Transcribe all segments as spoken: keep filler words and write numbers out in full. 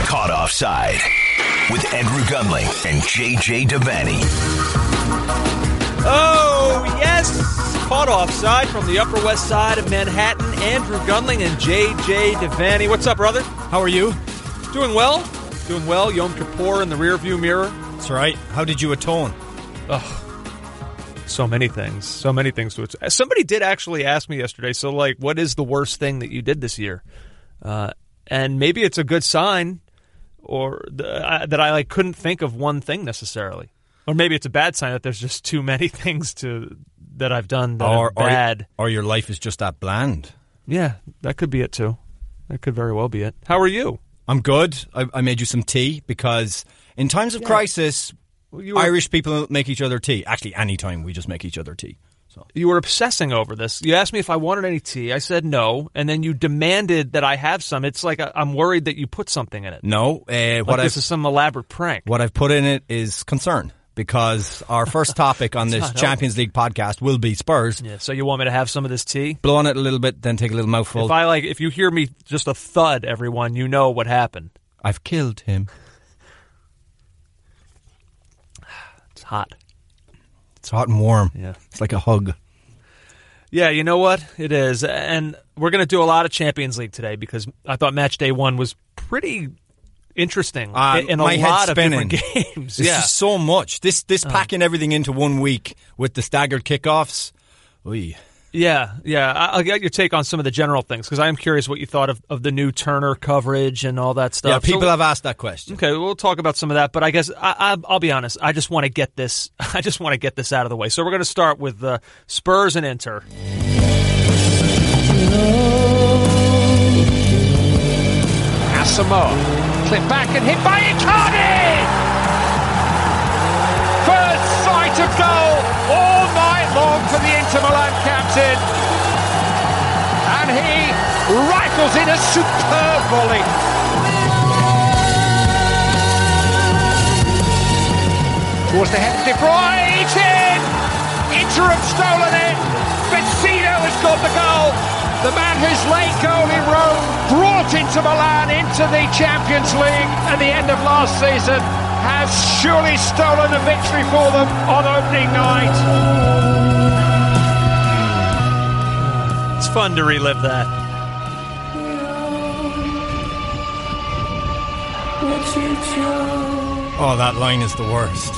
Caught Offside with Andrew Gunling and J J Devaney. Oh, yes! Caught Offside from the Upper West Side of Manhattan. Andrew Gunling and J J Devaney. What's up, brother? How are you? Doing well. Doing well. Yom Kippur in the rearview mirror. That's right. How did you atone? Oh, so many things. So many things to atone. Somebody did actually ask me yesterday, so, like, what is the worst thing that you did this year? Uh, and maybe it's a good sign or the, I, that I, like, couldn't think of one thing necessarily. Or maybe it's a bad sign that there's just too many things to that I've done that or, are bad. Or, or your life is just that bland. Yeah, that could be it, too. That could very well be it. How are you? I'm good. I, I made you some tea because in times of yeah. crisis, well, you were, Irish people make each other tea. Actually, any time we just make each other tea. So you were obsessing over this. You asked me if I wanted any tea. I said no, and then you demanded that I have some. It's like I'm worried that you put something in it. No. Uh, like what this I've, is some elaborate prank. What I've put in it is concern. Because our first topic on this Champions League podcast will be Spurs. Yeah, so you want me to have some of this tea? Blow on it a little bit, then take a little mouthful. If I like, if you hear me just a thud, everyone, you know what happened. I've killed him. It's hot. It's hot and warm. Yeah, it's like a hug. Yeah, you know what? It is, and we're going to do a lot of Champions League today because I thought match day one was pretty interesting uh, in a my lot of spinning. different games. This yeah. is so much. This this uh, packing everything into one week with the staggered kickoffs. Oy. Yeah, yeah. I'll get your take on some of the general things because I am curious what you thought of, of the new Turner coverage and all that stuff. Yeah, people so, have asked that question. Okay, we'll talk about some of that, but I guess I, I, I'll be honest. I just want to get this. I just want to get this out of the way. So we're going to start with uh, Spurs and Inter. Asamoah. Clip back and hit by Icardi! First sight of goal all night long for the Inter Milan captain. And he rifles in a superb volley. Towards the head of De Bruyne, it's in! Inter have stolen it. Vecino has got the goal. The man whose late goal in Rome brought Inter Milan into the Champions League at the end of last season has surely stolen a victory for them on opening night. It's fun to relive that. Oh, that line is the worst.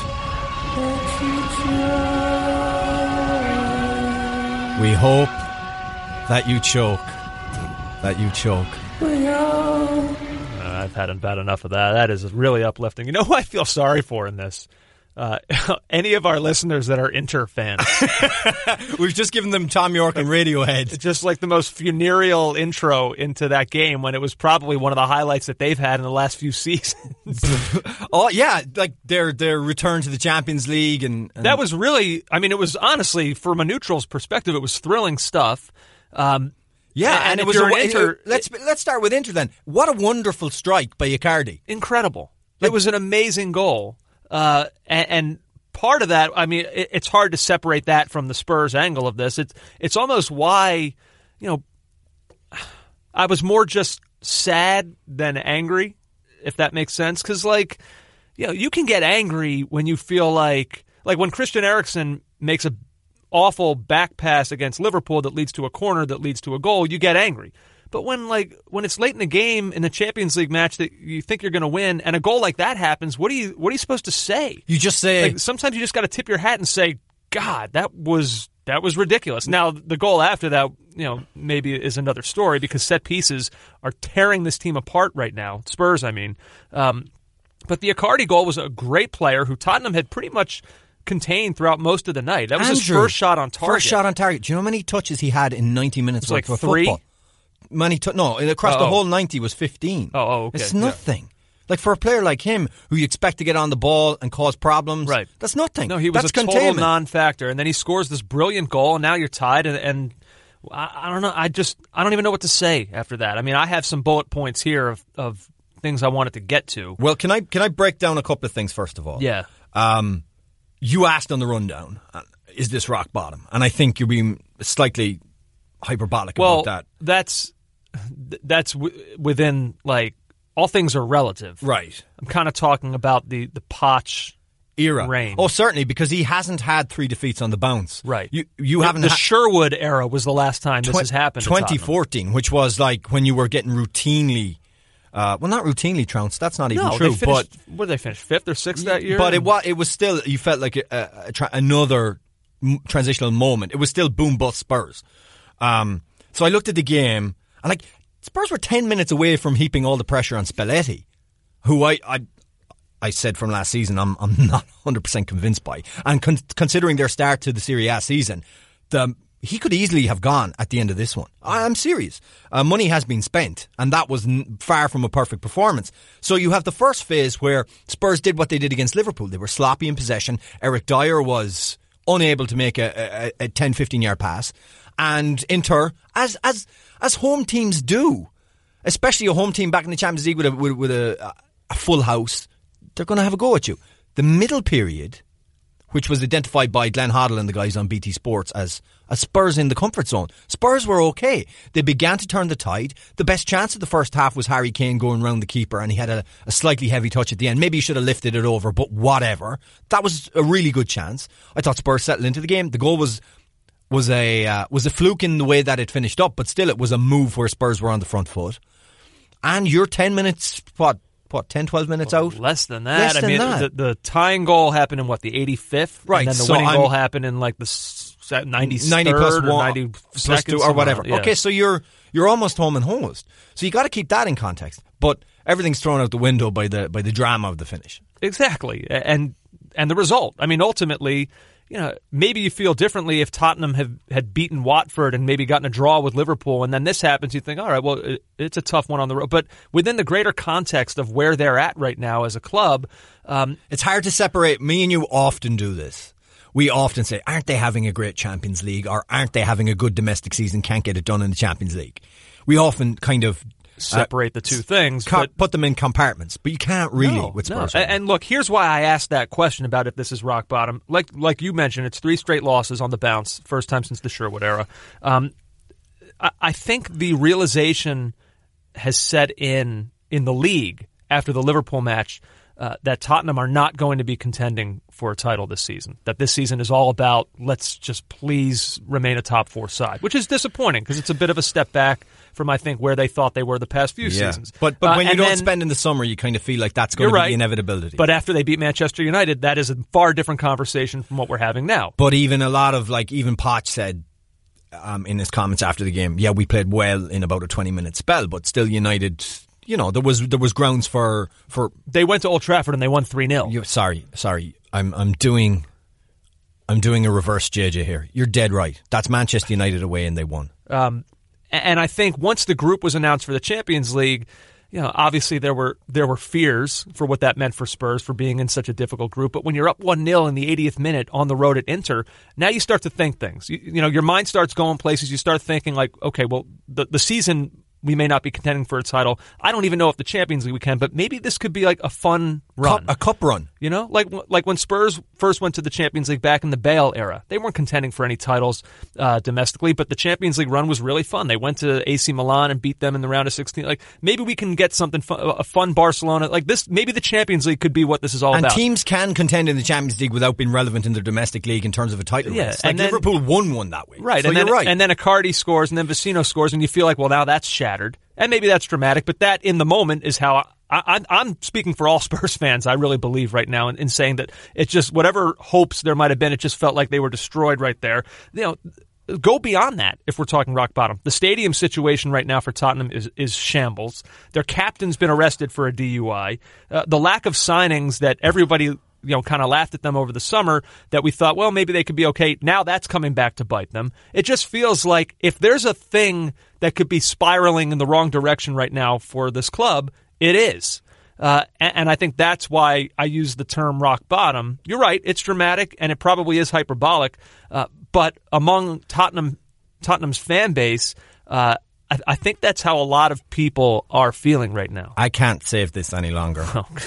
We hope that you choke. That you choke. Uh, I've had about enough of that. That is really uplifting. You know who I feel sorry for in this? Uh, any of our listeners that are Inter fans. We've just given them Tom York and Radiohead. It's just like the most funereal intro into that game when it was probably one of the highlights that they've had in the last few seasons. Oh, yeah, like their their return to the Champions League. and, and That was really, I mean, it was honestly, from a neutral's perspective, it was thrilling stuff. Um, yeah, and, and it was a, Inter, it, let's let's start with Inter then. What a wonderful strike by Icardi! Incredible! Like, it was an amazing goal, uh, and, and part of that, I mean, it, it's hard to separate that from the Spurs angle of this. It's it's almost why, you know, I was more just sad than angry, if that makes sense. Because, like, you know, you can get angry when you feel like, like when Christian Eriksen makes a awful back pass against Liverpool that leads to a corner that leads to a goal, you get angry. But when like when it's late in the game in the Champions League match that you think you're going to win and a goal like that happens, what are you what are you supposed to say? You just say like, sometimes you just got to tip your hat and say, God, that was that was ridiculous. Now the goal after that, you know, maybe is another story because set pieces are tearing this team apart right now. Spurs, I mean. Um, but the Icardi goal was a great player who Tottenham had pretty much contained throughout most of the night. That was Andrew, his first shot on target. First shot on target. Do you know how many touches he had in ninety minutes? Like for three? Football? Many t- no, across oh, the whole ninety was fifteen. Oh, oh okay. It's nothing. Yeah. Like for a player like him, who you expect to get on the ball and cause problems, right? That's nothing. No, he was that's a total containment. non-factor, and then he scores this brilliant goal, and now you're tied. And, and I, I don't know. I just I don't even know what to say after that. I mean, I have some bullet points here of, of things I wanted to get to. Well, can I can I break down a couple of things first of all? Yeah. Um, you asked on the rundown, is this rock bottom? And I think you're being slightly hyperbolic well, about that. That's that's w- within like all things are relative. Right. I'm kind of talking about the, the Poch era. reign. Oh, certainly, because he hasn't had three defeats on the bounce. Right. You you the, haven't. The ha- Sherwood era was the last time this tw- has happened. twenty fourteen, which was like when you were getting routinely. Uh, well, not routinely trounced. That's not even no, true. They finished, but what did they finish? Fifth or sixth that year? But it was it was still. You felt like a, a, a tra- another m- transitional moment. It was still boom bust Spurs. Um, so I looked at the game and like Spurs were ten minutes away from heaping all the pressure on Spalletti, who I I, I said from last season I'm I'm not one hundred percent convinced by, and con- considering their start to the Serie A season, the. He could easily have gone at the end of this one. I'm serious. Uh, money has been spent, and that was n- far from a perfect performance. So you have the first phase where Spurs did what they did against Liverpool. They were sloppy in possession. Eric Dyer was unable to make a, a, a ten, fifteen yard pass. And Inter, as as as home teams do, especially a home team back in the Champions League with a, with, with a, a full house, they're going to have a go at you. The middle period, which was identified by Glenn Hoddle and the guys on B T Sports as a Spurs in the comfort zone. Spurs were okay. They began to turn the tide. The best chance of the first half was Harry Kane going round the keeper, and he had a, a slightly heavy touch at the end. Maybe he should have lifted it over, but whatever. That was a really good chance. I thought Spurs settled into the game. The goal was was a uh, was a fluke in the way that it finished up, but still it was a move where Spurs were on the front foot. And you're ten minutes, what, What, ten, twelve minutes well, out? Less than that. Less I than mean, that. The, the tying goal happened in, what, the eighty-fifth? Right. And then the so winning I'm, goal happened in, like, the ninety-third ninety plus or one, ninety-second. two, or whatever. Yeah. Okay, so you're you're almost home and hosed. So you got to keep that in context. But everything's thrown out the window by the by the drama of the finish. Exactly. And and the result. I mean, ultimately, you know, maybe you feel differently if Tottenham have, had beaten Watford and maybe gotten a draw with Liverpool, and then this happens, you think, all right, well, it, it's a tough one on the road. But within the greater context of where they're at right now as a club, um, it's hard to separate. Me and you often do this. We often say, aren't they having a great Champions League, or aren't they having a good domestic season, can't get it done in the Champions League? We often kind of separate uh, the two things. Com- but put them in compartments, but you can't really no, with Spurs. No. Right and look, here's why I asked that question about if this is rock bottom. Like like you mentioned, it's three straight losses on the bounce, first time since the Sherwood era. Um, I, I think the realization has set in in the league after the Liverpool match uh, that Tottenham are not going to be contending for a title this season. That this season is all about let's just please remain a top four side, which is disappointing because it's a bit of a step back from, I think, where they thought they were the past few yeah. seasons. But but uh, when you don't then, spend in the summer, you kind of feel like that's going to be right. the inevitability. But after they beat Manchester United, that is a far different conversation from what we're having now. But even a lot of, like, even Poch said um, in his comments after the game, yeah, we played well in about a twenty-minute spell, but still United, you know, there was there was grounds for... for they went to Old Trafford and they won three nil. You, sorry, sorry. I'm I'm doing I'm doing a reverse J J here. You're dead right. That's Manchester United away and they won. Um, and I think once the group was announced for the Champions League, you know, obviously there were there were fears for what that meant for Spurs for being in such a difficult group. But when you're up one nil in the eightieth minute on the road at Inter, now you start to think things. You, you know, your mind starts going places. You start thinking like, okay, well, the the season we may not be contending for a title. I don't even know if the Champions League we can, but maybe this could be like a fun run. Cup, a cup run. You know, like like when Spurs first went to the Champions League back in the Bale era. They weren't contending for any titles uh, domestically, but the Champions League run was really fun. They went to A C Milan and beat them in the round of sixteen. Like, maybe we can get something fun, a fun Barcelona. Like this, maybe the Champions League could be what this is all and about. And teams can contend in the Champions League without being relevant in their domestic league in terms of a title yeah, race. Like and then, Liverpool won one that way. Right, so and you're then, right. And then Icardi scores, and then Vecino scores, and you feel like, well, now that's shattered. And maybe that's dramatic, but that in the moment is how I, I, I'm speaking for all Spurs fans, I really believe right now in, in saying that it's just whatever hopes there might have been, it just felt like they were destroyed right there. You know, go beyond that if we're talking rock bottom. The stadium situation right now for Tottenham is, is shambles. Their captain's been arrested for a D U I. Uh, the lack of signings that everybody, you know, kind of laughed at them over the summer that we thought, well, maybe they could be okay. Now that's coming back to bite them. It just feels like if there's a thing that could be spiraling in the wrong direction right now for this club, it is. Uh, and, and I think that's why I use the term rock bottom. You're right, it's dramatic and it probably is hyperbolic. Uh, but among Tottenham, Tottenham's fan base, uh, I, I think that's how a lot of people are feeling right now. I can't save this any longer.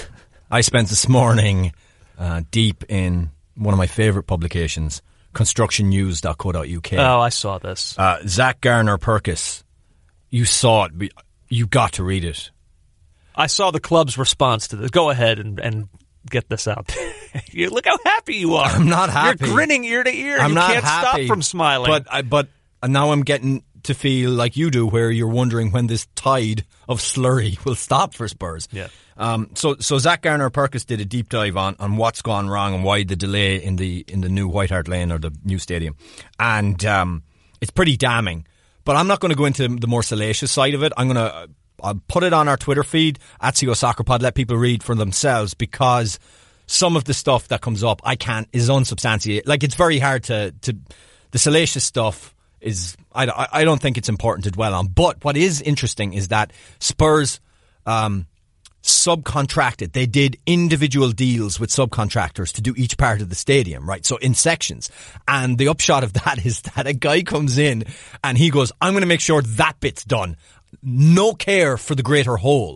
I spent this morning uh, deep in one of my favourite publications, construction news dot co dot U K. Oh, I saw this. Uh, Zach Garner Purkis. You saw it. You got to read it. I saw the club's response to this. Go ahead and, and get this out. You look how happy you are. I'm not happy. You're grinning ear to ear. I'm you not can't happy, stop from smiling. But I, but now I'm getting to feel like you do, where you're wondering when this tide of slurry will stop for Spurs. Yeah. Um. So so Zach Garner-Perkins did a deep dive on, on what's gone wrong and why the delay in the in the new White Hart Lane or the new stadium, and um, it's pretty damning. But I'm not going to go into the more salacious side of it. I'm going to I'll put it on our Twitter feed at C O Soccer Pod. Let people read for themselves, because some of the stuff that comes up I can't is unsubstantiated. Like, it's very hard to to the salacious stuff is I, I don't think it's important to dwell on. But what is interesting is that Spurs um, subcontracted. They did individual deals with subcontractors to do each part of the stadium, right? So in sections. And the upshot of that is that a guy comes in and he goes, I'm going to make sure that bit's done. No care for the greater whole.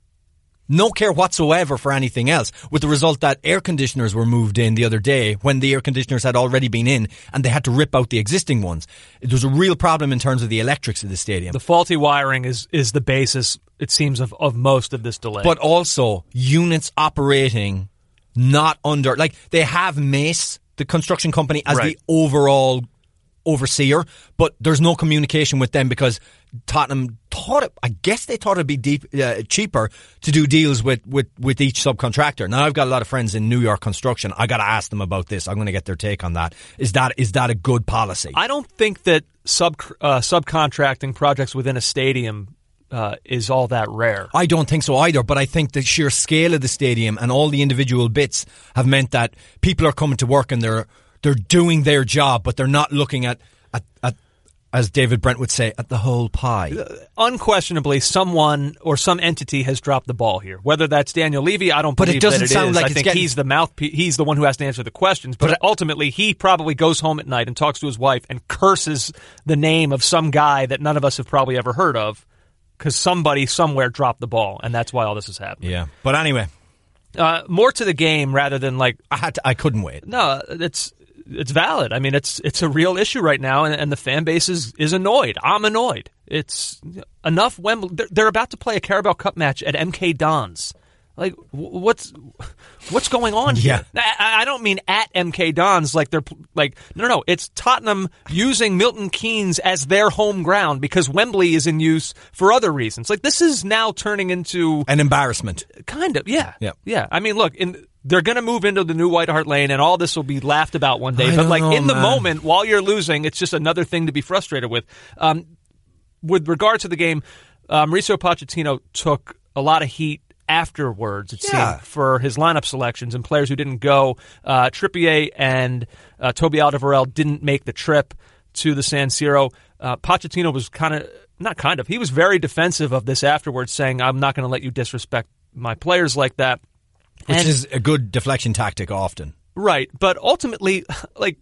No care whatsoever for anything else, with the result that air conditioners were moved in the other day when the air conditioners had already been in and they had to rip out the existing ones. It was a real problem in terms of the electrics of the stadium. The faulty wiring is, is the basis, it seems, of, of most of this delay. But also units operating not under, like, they have Mace, the construction company, as right. the overall overseer, but there's no communication with them because Tottenham thought it, I guess they thought it'd be deep, uh, cheaper to do deals with, with, with each subcontractor. Now, I've got a lot of friends in New York construction. I got to ask them about this. I'm going to get their take on that. Is that is that a good policy? I don't think that sub uh, subcontracting projects within a stadium uh, is all that rare. I don't think so either, but I think the sheer scale of the stadium and all the individual bits have meant that people are coming to work and they're they're doing their job, but they're not looking at, at, at as David Brent would say, at the whole pie. Unquestionably, someone or some entity has dropped the ball here. Whether that's Daniel Levy, I don't but believe it doesn't that it sound is. like I it's think getting... he's the mouthpiece. He's the one who has to answer the questions. But, but ultimately, he probably goes home at night and talks to his wife and curses the name of some guy that none of us have probably ever heard of, because somebody somewhere dropped the ball, and that's why all this is happening. Yeah. But anyway, uh, more to the game rather than like I had to, I couldn't wait. No, it's. It's valid. I mean, it's it's a real issue right now, and, and the fan base is, is annoyed. I'm annoyed. It's enough. Wembley. They're, they're about to play a Carabao Cup match at M K Dons. Like, what's what's going on here? Yeah. I, I don't mean at M K Dons. Like they're like no, no, no. It's Tottenham using Milton Keynes as their home ground because Wembley is in use for other reasons. Like, this is now turning into an embarrassment. Kind of. Yeah. Yeah. Yeah. I mean, look in. They're going to move into the new White Hart Lane, and all this will be laughed about one day. I But, like, know, in the man. moment, while you're losing, it's just another thing to be frustrated with. Um, with regard to the game, uh, Mauricio Pochettino took a lot of heat afterwards, it Yeah. seemed, for his lineup selections and players who didn't go. Uh, Trippier and uh, Toby Alderweireld didn't make the trip to the San Siro. Uh, Pochettino was kind of, not kind of, he was very defensive of this afterwards, saying, I'm not going to let you disrespect my players like that. Which And, is a good deflection tactic often. right, but ultimately, like,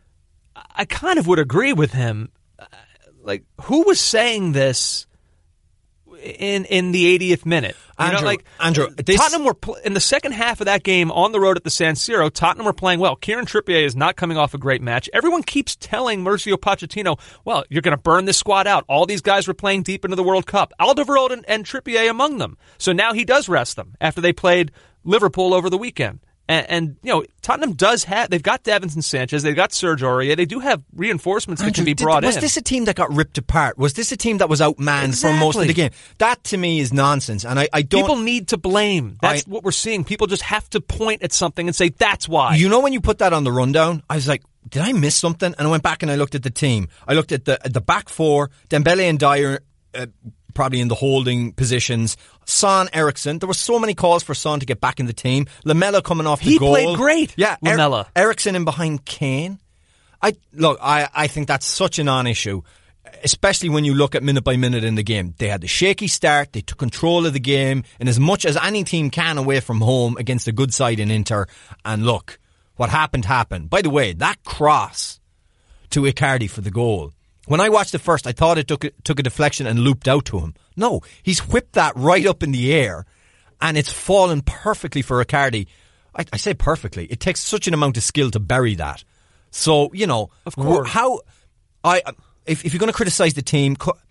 I kind of would agree with him. Like, who was saying this in in the eightieth minute? You Andrew, know, like Andrew, this- Tottenham were pl- in the second half of that game on the road at the San Siro. Tottenham were playing well. Kieran Trippier is not coming off a great match. Everyone keeps telling Mauricio Pochettino, "Well, you're going to burn this squad out." All these guys were playing deep into the World Cup. Alderweireld and, and Trippier among them. So now he does rest them after they played Liverpool over the weekend. And, and you know, Tottenham does have, they've got Davinson Sanchez, they've got Serge Aurier, they do have reinforcements that Andrew, can be did- brought was in. this a team that got ripped apart? Was this a team that was outmanned for most of Exactly. the game? That to me is nonsense, and I, I don't. People need to blame. That's I- what we're seeing. People just have to point at something and say, that's why. You know, when you put that on the rundown, I was like, did I miss something? And I went back and I looked at the team. I looked at the at the back four, Dembele and Dyer uh, probably in the holding positions. Son, Eriksson. There were so many calls for Son to get back in the team. Lamella coming off the He goal. played great, Yeah, Lamella. Eriksson in behind Kane. I look. I, I think that's such a non-issue, especially when you look at minute by minute in the game. They had the shaky start. They took control of the game, and as much as any team can away from home against a good side in Inter. And look, what happened happened. By the way, that cross to Icardi for the goal. When I watched it first, I thought it took a, took a deflection and looped out to him. No, he's whipped that right up in the air, and it's fallen perfectly for Icardi. I, I say perfectly. It takes such an amount of skill to bury that. So, you know, Of course. how I if, if you're going to criticise the team,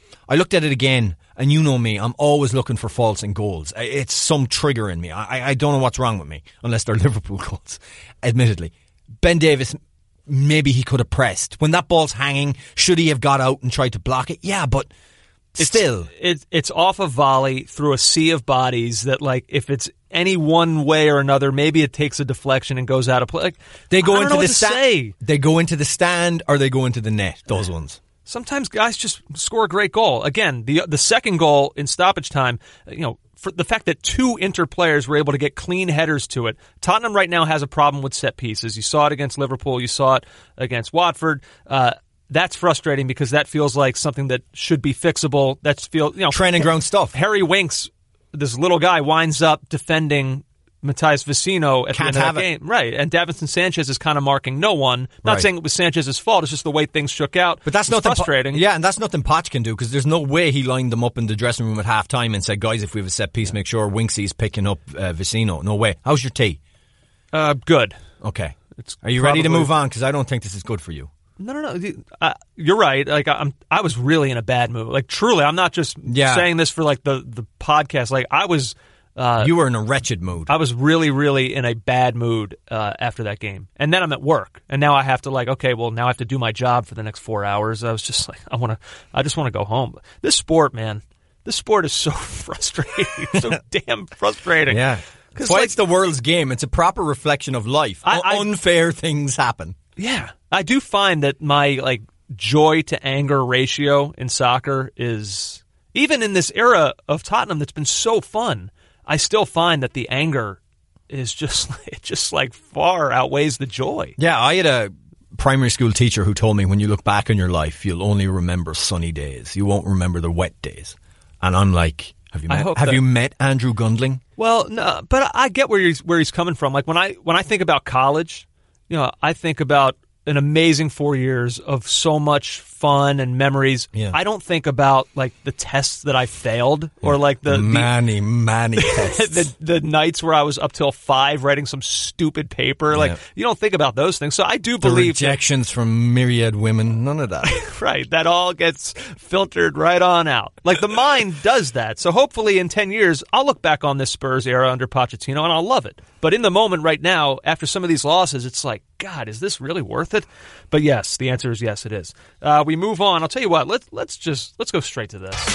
I looked at it again, and you know me, I'm always looking for faults in goals. It's some trigger in me. I, I don't know what's wrong with me, unless they're Liverpool goals, admittedly. Ben Davies, maybe he could have pressed. When that ball's hanging, should he have got out and tried to block it? Yeah, but still. It's, it, it's off a volley through a sea of bodies that, like, if it's any one way or another, maybe it takes a deflection and goes out of play. Like, they go I don't into know the what to stand. say. They go into the stand or they go into the net, those ones. Sometimes guys just score a great goal. Again, the the second goal in stoppage time, you know, for the fact that two Inter players were able to get clean headers to it. Tottenham right now has a problem with set pieces. You saw it against Liverpool. You saw it against Watford. Uh, that's frustrating because that feels like something that should be fixable. That's feel you know training ground stuff. Harry Winks, this little guy, winds up defending Matthias Vecino at Can't the end of have that it. game. Right. And Davinson Sanchez is kind of marking no one. Not Right. saying it was Sanchez's fault. It's just the way things shook out. But that's It's nothing. frustrating. Po- yeah, and that's nothing Poch can do because there's no way he lined them up in the dressing room at half time and said, guys, if we have a set piece, make sure Winksy's picking up uh, Vecino. No way. How's your tea? Uh, good. Okay. It's Are you ready to probably- move on? Because I don't think this is good for you. No, no, no. Uh, you're right. Like I'm, I was really in a bad mood. Like truly, I'm not just Yeah. saying this for like the the podcast. Like I was, uh, You were in a wretched mood. I was really, really in a bad mood uh, after that game. And then I'm at work, and now I have to like, okay, well, now I have to do my job for the next four hours. I was just like, I want to, I just want to go home. This sport, man, this sport is so frustrating, so damn frustrating. Yeah. Because That's why like, it's the world's game. It's a proper reflection of life. I- I- Unfair things happen. yeah, I do find that my like joy to anger ratio in soccer is even in this era of Tottenham that's been so fun. I still find that the anger is just it just like far outweighs the joy. Yeah, I had a primary school teacher who told me when you look back on your life, you'll only remember sunny days. You won't remember the wet days. And I'm like, have you I met, hope have that- you met Andrew Gundling? Well, no, but I get where he's where he's coming from. Like when I when I think about college, you know, I think about an amazing four years of so much fun and memories. Yeah. I don't think about like the tests that I failed or like the, the Many, many tests. the the nights where I was up till five writing some stupid paper. Like Yeah. you don't think about those things. So I do the believe rejections from myriad women. None of that. that, right, that all gets filtered right on out. Like the mind does that. So hopefully in ten years I'll look back on this Spurs era under Pochettino and I'll love it. But in the moment right now, after some of these losses, it's like, God, is this really worth it? But yes, the answer is yes, it is. Uh, we move on. I'll tell you what. Let's let's just let's go straight to this.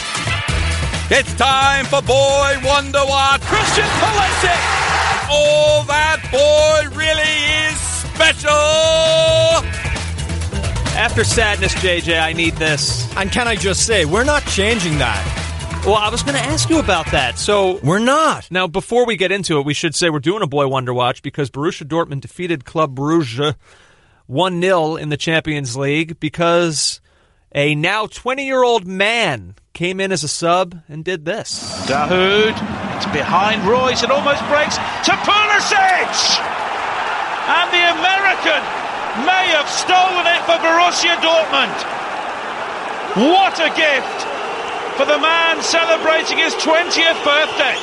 It's time for Boy Wonder Watch. Christian Pulisic. Oh, that boy really is special. After sadness, J J, I need this. And can I just say, we're not changing that. Well, I was going to ask you about that. So We're not. now, before we get into it, we should say we're doing a Boy Wonder Watch because Borussia Dortmund defeated Club Brugge one nil in the Champions League because a now twenty-year-old man came in as a sub and did this. Dahoud, it's behind Royce, it almost breaks to Pulisic! And the American may have stolen it for Borussia Dortmund. What a gift for the man celebrating his twentieth birthday.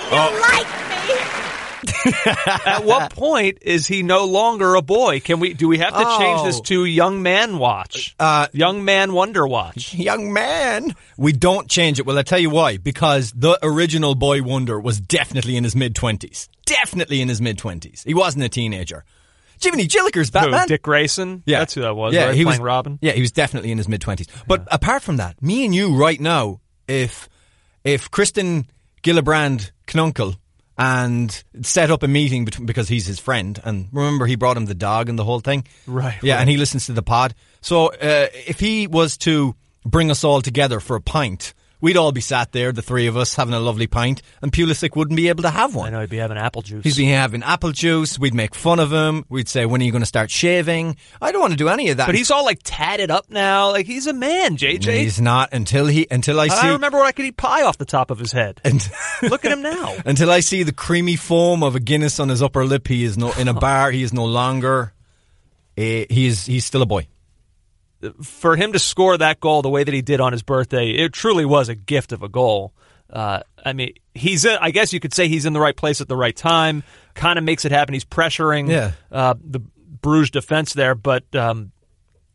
At what point is he no longer a boy? Can we? Do we have to change this Oh. to Young Man Watch? Uh, Young Man Wonder Watch. Young man. We don't change it. Well, I'll tell you why. Because the original Boy Wonder was definitely in his mid-twenties. Definitely in his mid-twenties. He wasn't a teenager. Jiminy Jillikers, Who, Batman. Dick Grayson? Yeah. That's who that was, Yeah, right? he Playing was, Robin? Yeah, he was definitely in his mid-twenties. But apart from that, me and you right now, if if Kristen Gillibrand Knunkel and set up a meeting between, because he's his friend, and remember he brought him the dog and the whole thing? Right, Yeah, right. and he listens to the pod. So uh, if he was to bring us all together for a pint, we'd all be sat there, the three of us, having a lovely pint, and Pulisic wouldn't be able to have one. I know he'd be having apple juice. He'd be having apple juice. We'd make fun of him. We'd say, when are you going to start shaving? I don't want to do any of that. But he's all like tatted up now. Like he's a man, J J. He's not until he until I see. I remember when I could eat pie off the top of his head. and- Look at him now. until I see the creamy foam of a Guinness on his upper lip. He is no in a bar. He is no longer. Uh, he is. He's still a boy. For him to score that goal the way that he did on his birthday, it truly was a gift of a goal. Uh, I mean, he's. In, I guess you could say he's in the right place at the right time. Kind of makes it happen. He's pressuring Yeah. uh, the Bruges defense there, but um,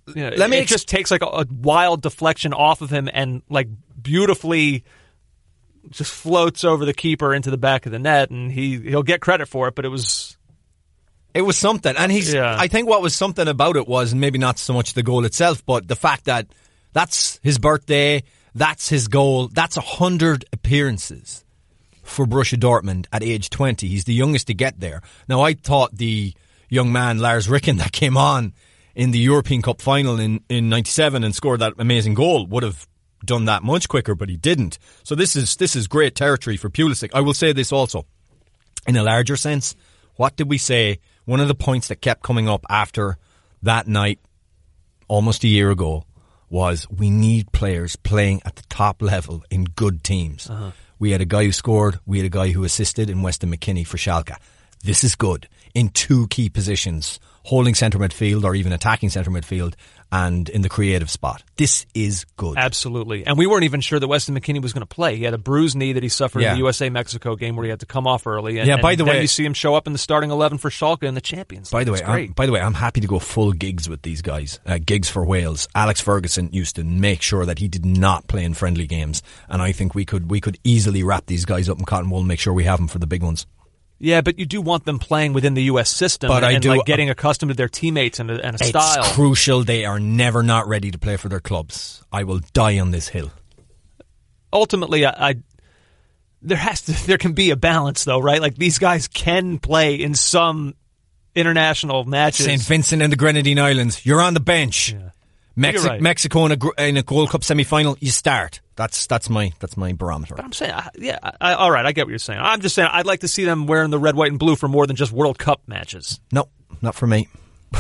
you know, let me it ex- just takes like a, a wild deflection off of him and like beautifully just floats over the keeper into the back of the net, and he he'll get credit for it. But it was it was something, and he's. Yeah. I think what was something about it was maybe not so much the goal itself, but the fact that that's his birthday, that's his goal, that's a hundred appearances for Borussia Dortmund at age twenty. He's the youngest to get there. Now, I thought the young man Lars Ricken that came on in the European Cup final in in ninety-seven and scored that amazing goal would have done that much quicker, but he didn't. So this is this is great territory for Pulisic. I will say this also, in a larger sense, what did we say? One of the points that kept coming up after that night, almost a year ago, was we need players playing at the top level in good teams. Uh-huh. We had a guy who scored, we had a guy who assisted in Weston McKennie for Schalke. This is good in two key positions, holding centre midfield or even attacking centre midfield and in the creative spot. This is good. Absolutely. And we weren't even sure that Weston McKennie was going to play. He had a bruised knee that he suffered yeah. in the U S A-Mexico game where he had to come off early. And, yeah, by the and then way, you see him show up in the starting eleven for Schalke in the Champions League. By the way, it's great. I'm, by the way, I'm happy to go full gigs with these guys. Uh, gigs for Wales. Alex Ferguson used to make sure that he did not play in friendly games, and I think we could we could easily wrap these guys up in cotton wool and make sure we have them for the big ones. Yeah, but you do want them playing within the U S system but and, I do, like getting accustomed to their teammates and a, and a it's style. It's crucial they are never not ready to play for their clubs. I will die on this hill. Ultimately, I, I there has to there can be a balance though, right? Like these guys can play in some international matches. Saint Vincent and the Grenadine Islands, you're on the bench. Yeah. Mexi- right. Mexico in a, in a Gold Cup semi-final, you start. That's that's my that's my barometer. But I'm saying, yeah, I, all right, I get what you're saying. I'm just saying I'd like to see them wearing the red, white, and blue for more than just World Cup matches. No, not for me.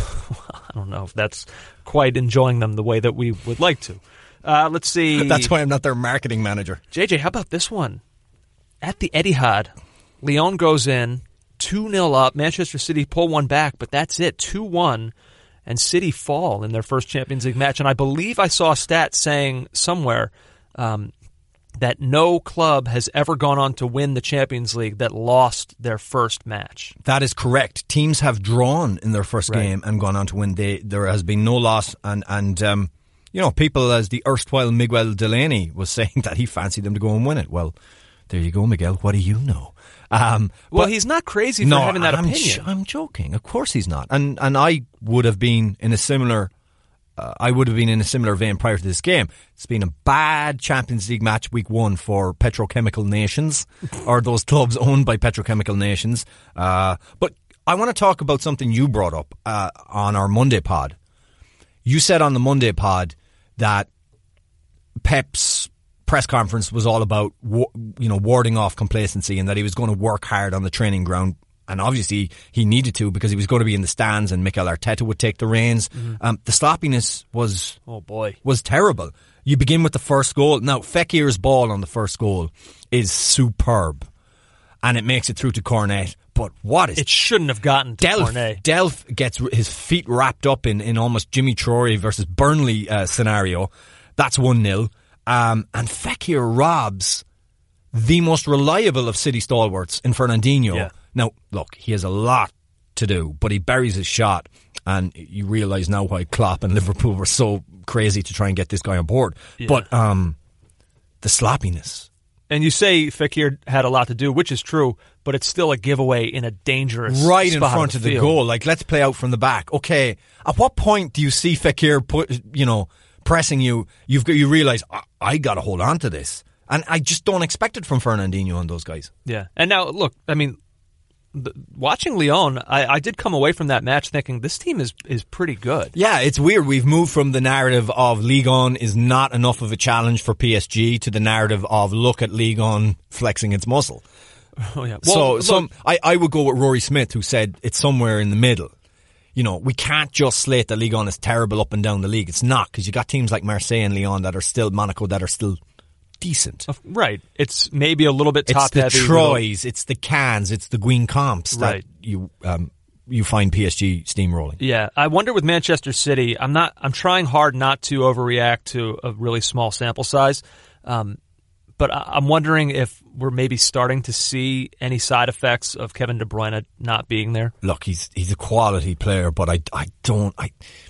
I don't know if that's quite enjoying them the way that we would like to. Uh, let's see. That's why I'm not their marketing manager. J J, how about this one? At the Etihad, Lyon goes in two nil up. Manchester City pull one back, but that's it, two one. And City fall in their first Champions League match. And I believe I saw a stat saying somewhere um, that no club has ever gone on to win the Champions League that lost their first match. That is correct. Teams have drawn in their first right. game and gone on to win. They, there has been no loss. And, and um, you know, people as the erstwhile Miguel Delaney was saying that he fancied them to go and win it. Well, there you go, Miguel. What do you know? Um, well, but, he's not crazy for no, having that I'm opinion. J- I'm joking. Of course he's not. And and I would have been in a similar. Uh, I would have been in a similar vein prior to this game. It's been a bad Champions League match week one for petrochemical nations, or those clubs owned by petrochemical nations. Uh, but I want to talk about something you brought up uh, on our Monday pod. You said on the Monday pod that Pep's press conference was all about, you know, warding off complacency and that he was going to work hard on the training ground. And obviously he needed to because he was going to be in the stands and Mikel Arteta would take the reins. Mm-hmm. Um, the sloppiness was oh boy was terrible. You begin with the first goal. Now, Fekir's ball on the first goal is superb and it makes it through to Cornet. But what is... It shouldn't have gotten to Delph, Cornet. Delph gets his feet wrapped up in, in almost Jimmy Traore versus Burnley uh, scenario. That's one nil. Um, and Fekir robs the most reliable of City stalwarts in Fernandinho. Yeah. Now, look, he has a lot to do, but he buries his shot, and you realise now why Klopp and Liverpool were so crazy to try and get this guy on board. Yeah. But um, the sloppiness. And you say Fekir had a lot to do, which is true, but it's still a giveaway in a dangerous right in spot front of of the, the field. goal. Like, let's play out from the back. Okay, at what point do you see Fekir put, you know, pressing you? You've got, you realise I, I got to hold on to this, and I just don't expect it from Fernandinho and those guys. Yeah, and now look, I mean, the, watching Lyon, I, I did come away from that match thinking this team is is pretty good. Yeah, it's weird. We've moved from the narrative of Ligue one is not enough of a challenge for P S G to the narrative of look at Ligue one flexing its muscle. Oh yeah. So Well, look, some, I, I would go with Rory Smith, who said it's somewhere in the middle. You know, we can't just slate that Ligue one is terrible up and down the league. It's not, because you got teams like Marseille and Lyon that are still, Monaco that are still decent. right. It's maybe a little bit It's top the heavy. Troyes, it's the Cannes, it's the Guin Comps that Right. you um, you find P S G steamrolling. Yeah, I wonder with Manchester City. I'm not. I'm trying hard not to overreact to a really small sample size, um, but I, I'm wondering if we're maybe starting to see any side effects of Kevin De Bruyne not being there. Look, he's he's a quality player, but I I don't I.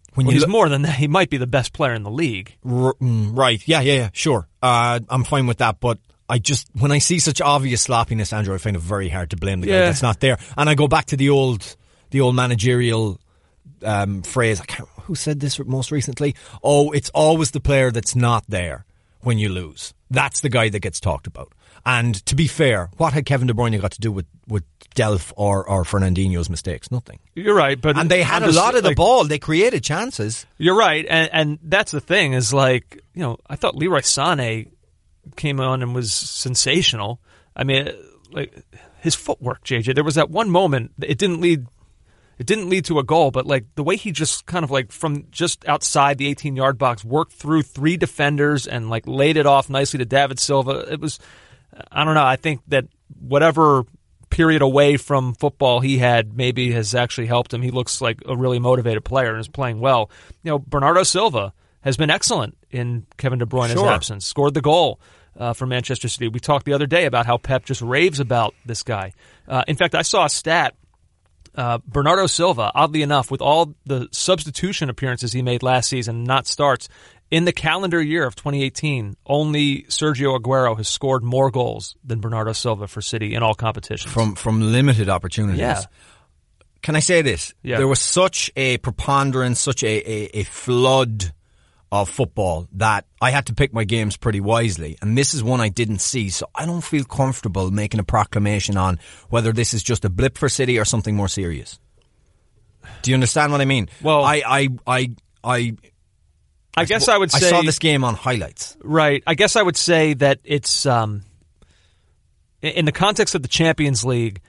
When well, you he's lo- more than that. He might be the best player in the league. R- mm, right. Yeah, yeah, yeah. Sure. Uh, I'm fine with that. But I just, when I see such obvious sloppiness, Andrew, I find it very hard to blame the Yeah. guy that's not there. And I go back to the old, the old managerial um, phrase. I can't, who said this most recently? Oh, it's always the player that's not there when you lose. That's the guy that gets talked about. And to be fair, what had Kevin De Bruyne got to do with, with Delph or, or Fernandinho's mistakes? Nothing. You're right, but And they had I'm a just, lot of the like, ball. They created chances. You're right, and, and that's the thing is like, you know, I thought Leroy Sané came on and was sensational. I mean, like his footwork, J J. There was that one moment. It didn't lead. It didn't lead to a goal, but like the way he just kind of like from just outside the eighteen-yard box worked through three defenders and like laid it off nicely to David Silva. It was, I don't know. I think that whatever period away from football he had maybe has actually helped him. He looks like a really motivated player and is playing well. You know, Bernardo Silva has been excellent in Kevin De Bruyne's Sure. absence. Scored the goal uh, for Manchester City. We talked the other day about how Pep just raves about this guy. Uh, in fact, I saw a stat. Uh, Bernardo Silva, oddly enough, with all the substitution appearances he made last season, not starts, in the calendar year of twenty eighteen, only Sergio Aguero has scored more goals than Bernardo Silva for City in all competitions. From from limited opportunities. Yeah. Can I say this? Yeah. There was such a preponderance, such a, a, a flood of football that I had to pick my games pretty wisely. And this is one I didn't see. So I don't feel comfortable making a proclamation on whether this is just a blip for City or something more serious. Do you understand what I mean? Well, I I I I, I guess I would say I saw this game on highlights. Right. I guess I would say that it's um, in the context of the Champions League.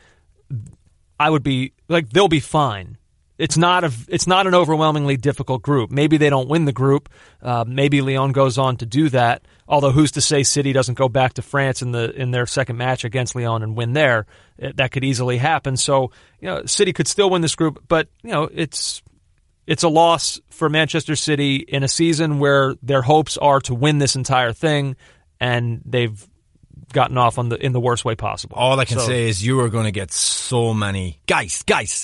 I would be like they'll be fine. It's not a it's not an overwhelmingly difficult group. Maybe they don't win the group. Uh, maybe Lyon goes on to do that. Although who's to say City doesn't go back to France in the in their second match against Lyon and win there? That could easily happen. So you know, City could still win this group, but you know it's. It's a loss for Manchester City in a season where their hopes are to win this entire thing, and they've gotten off on the in the worst way possible. All I can So- say is you are going to get so many guys, guys.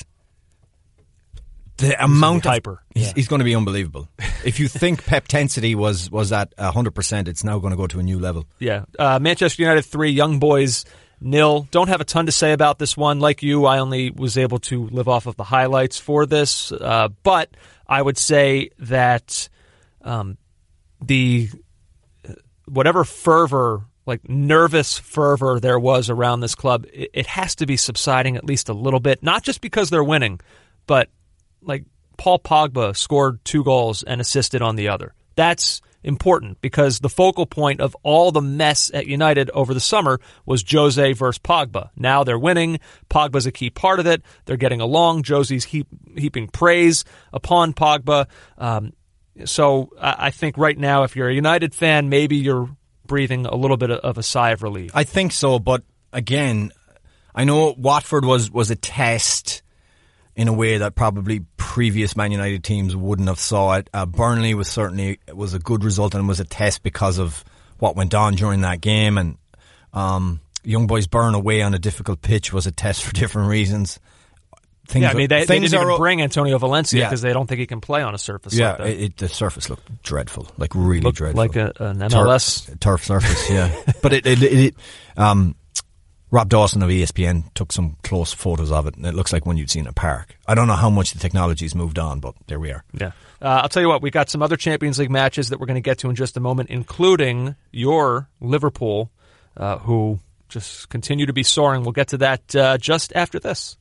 The amount be of hyper. he's, Yeah. he's going to be unbelievable. If you think Pep Tensity was was at a hundred percent, it's now going to go to a new level. Yeah. Uh, Manchester United three, Young Boys nil. Don't have a ton to say about this one. Like you, I only was able to live off of the highlights for this. Uh, but I would say that um, the whatever fervor, like nervous fervor there was around this club, it, it has to be subsiding at least a little bit. Not just because they're winning, but like Paul Pogba scored two goals and assisted on the other. That's important because the focal point of all the mess at United over the summer was Jose versus Pogba. Now they're winning. Pogba's a key part of it. They're getting along. Jose's heap, heaping praise upon Pogba. Um, so I, I think right now, if you're a United fan, maybe you're breathing a little bit of a sigh of relief. I think so, but again, I know Watford was, was a test in a way that probably previous Man United teams wouldn't have saw it. Uh, Burnley was certainly was a good result and was a test because of what went on during that game. And um, Young Boys Burn away on a difficult pitch was a test for different reasons. Things yeah, I mean, they, are, they didn't are, even bring Antonio Valencia Yeah. because they don't think he can play on a surface Yeah, like that. it, it, the surface looked dreadful, like really Looked dreadful. like a, an M L S. Turf, turf surface, yeah. But it, it, it, it um, Rob Dawson of E S P N took some close photos of it, and it looks like one you'd see in a park. I don't know how much the technology's moved on, but there we are. Yeah. Uh, I'll tell you what, we got some other Champions League matches that we're going to get to in just a moment, including your Liverpool, uh, who just continue to be soaring. We'll get to that uh, just after this.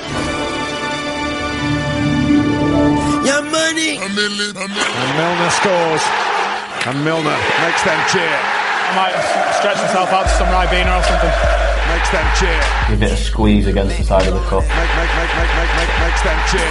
Your money. And Milner scores. And Milner makes them cheer. I might have stretched myself out to some Ribena or something. Makes them cheer. A bit of squeeze against the side of the cup. Make, make, make, make, make, make, makes them cheer.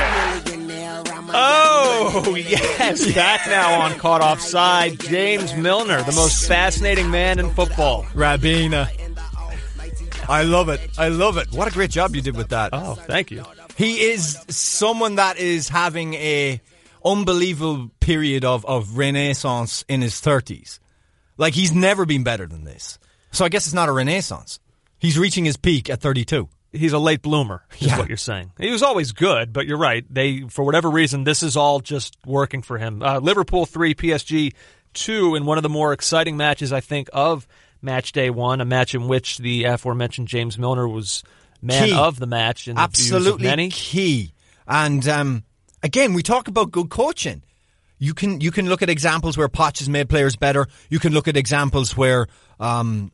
Oh, yes, back now on Caught Offside. James Milner, the most fascinating man in football. Rabina. I love it. I love it. What a great job you did with that. Oh, thank you. He is someone that is having a unbelievable period of, of renaissance in his thirties. Like, he's never been better than this. So I guess it's not a renaissance. He's reaching his peak at thirty-two. he's a late bloomer, is Yeah. what you're saying. He was always good, but you're right. They, for whatever reason, this is all just working for him. Uh, Liverpool three, P S G two in one of the more exciting matches, I think, of match day one, a match in which the aforementioned James Milner was man Key. of the match. In the views of Absolutely many. key. And um, again, we talk about good coaching. You can you can look at examples where Poch has made players better. You can look at examples where um,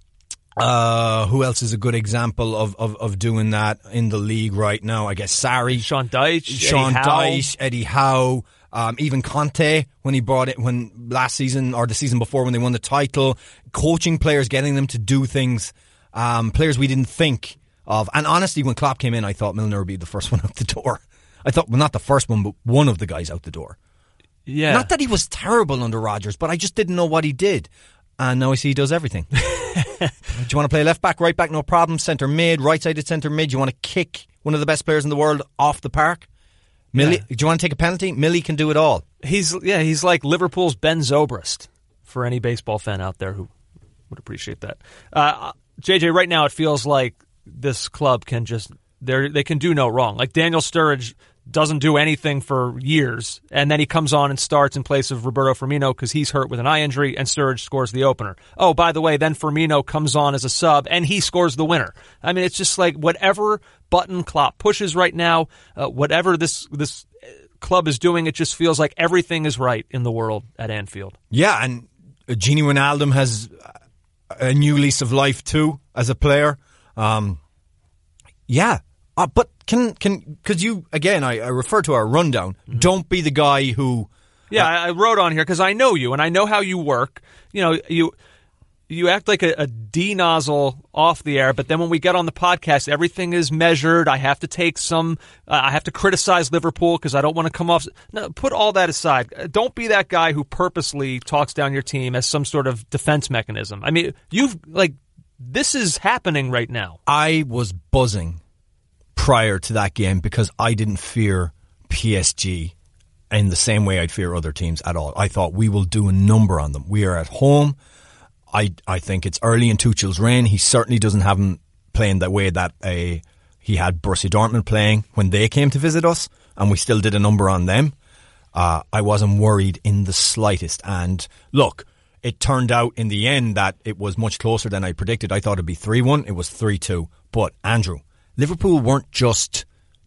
uh, who else is a good example of, of, of doing that in the league right now? I guess Sarri, Sean Dyche, Sean Eddie Howe. Dyche, Eddie Howe, um, even Conte when he brought it when last season or the season before when they won the title, coaching players, getting them to do things, um, players we didn't think of. And honestly, when Klopp came in, I thought Milner would be the first one out the door. I thought, well, not the first one, but one of the guys out the door. Yeah. Not that he was terrible under Rodgers, but I just didn't know what he did. And now I see he does everything. Do you want to play left back, right back? No problem. Centre mid, right-sided centre mid. Do you want to kick one of the best players in the world off the park? Millie, Yeah. do you want to take a penalty? Millie can do it all. He's yeah, he's like Liverpool's Ben Zobrist for any baseball fan out there who would appreciate that. Uh, J J, right now it feels like this club can just they they can do no wrong. Like Daniel Sturridge doesn't do anything for years, and then he comes on and starts in place of Roberto Firmino because he's hurt with an eye injury, and Sturridge scores the opener. Oh, by the way, then Firmino comes on as a sub, and he scores the winner. I mean, it's just like whatever button Klopp pushes right now, uh, whatever this this club is doing, it just feels like everything is right in the world at Anfield. Yeah, and Gini Wijnaldum has a new lease of life too as a player. Um, yeah. Uh, but can can because you again I, I refer to our rundown. Mm-hmm. Don't be the guy who. Yeah, uh, I wrote on here because I know you and I know how you work. You know, you you act like a, a D nozzle off the air, but then when we get on the podcast, everything is measured. I have to take some. Uh, I have to criticize Liverpool because I don't want to come off. No, put all that aside. Don't be that guy who purposely talks down your team as some sort of defense mechanism. I mean, you've like this is happening right now. I was buzzing prior to that game because I didn't fear P S G in the same way I'd fear other teams at all. I thought we will do a number on them. We are at home. I I think it's early in Tuchel's reign. He certainly doesn't have them playing that way that uh, he had Borussia Dortmund playing when they came to visit us, and we still did a number on them. Uh, I wasn't worried in the slightest. And look, it turned out in the end that it was much closer than I predicted. I thought it'd be three one. It was three two. But Andrew, Liverpool weren't just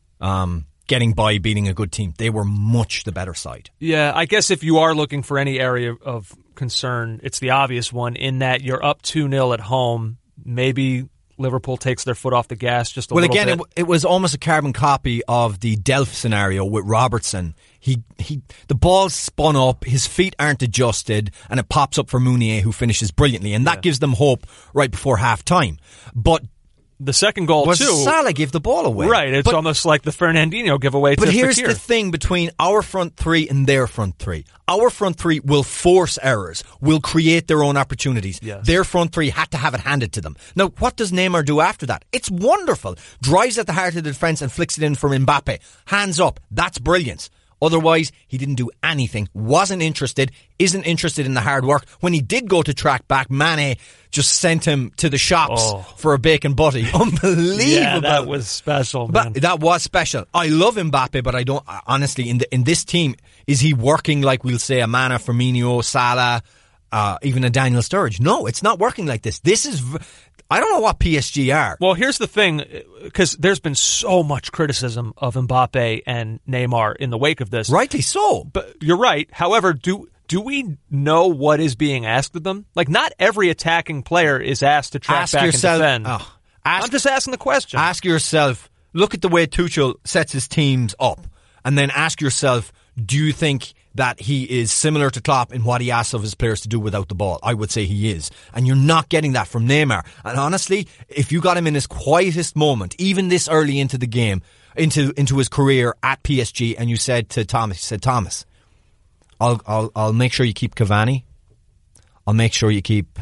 um, getting by beating a good team. They were much the better side. Yeah, I guess if you are looking for any area of concern, it's the obvious one in that you're up two nil at home. Maybe Liverpool takes their foot off the gas just a well, little again, bit. Well, again, it, it was almost a carbon copy of the Delph scenario with Robertson. He, he, the ball spun up, his feet aren't adjusted, and it pops up for Mounier, who finishes brilliantly. And that yeah. gives them hope right before half-time. But the second goal, was too. Salah gave the ball away. Right, it's but, almost like the Fernandinho giveaway to But here's Fekir. the thing between our front three and their front three. Our front three will force errors, will create their own opportunities. Yes. Their front three had to have it handed to them. Now, what does Neymar do after that? It's wonderful. Drives at the heart of the defence and flicks it in for Mbappe. Hands up. That's brilliance. Otherwise, he didn't do anything, wasn't interested, isn't interested in the hard work. When he did go to track back, Mane just sent him to the shops oh. for a bacon butty. Unbelievable. Yeah, that was special, man. But that was special. I love Mbappe, but I don't, honestly, in the, in this team, is he working like, we'll say, a Mana, Firmino, Salah, uh, even a Daniel Sturridge? No, it's not working like this. This is... I don't know what P S G are. Well, here's the thing, because there's been so much criticism of Mbappe and Neymar in the wake of this. Rightly so. But you're right. However, do do we know what is being asked of them? Like, not every attacking player is asked to track ask back yourself, and defend. Oh, ask, I'm just asking the question. Ask yourself, look at the way Tuchel sets his teams up, and then ask yourself, do you think that he is similar to Klopp in what he asks of his players to do without the ball? I would say he is. And you're not getting that from Neymar. And honestly, if you got him in his quietest moment, even this early into the game, into into his career at P S G, and you said to Thomas, you said, Thomas, I'll I'll I'll make sure you keep Cavani, I'll make sure you keep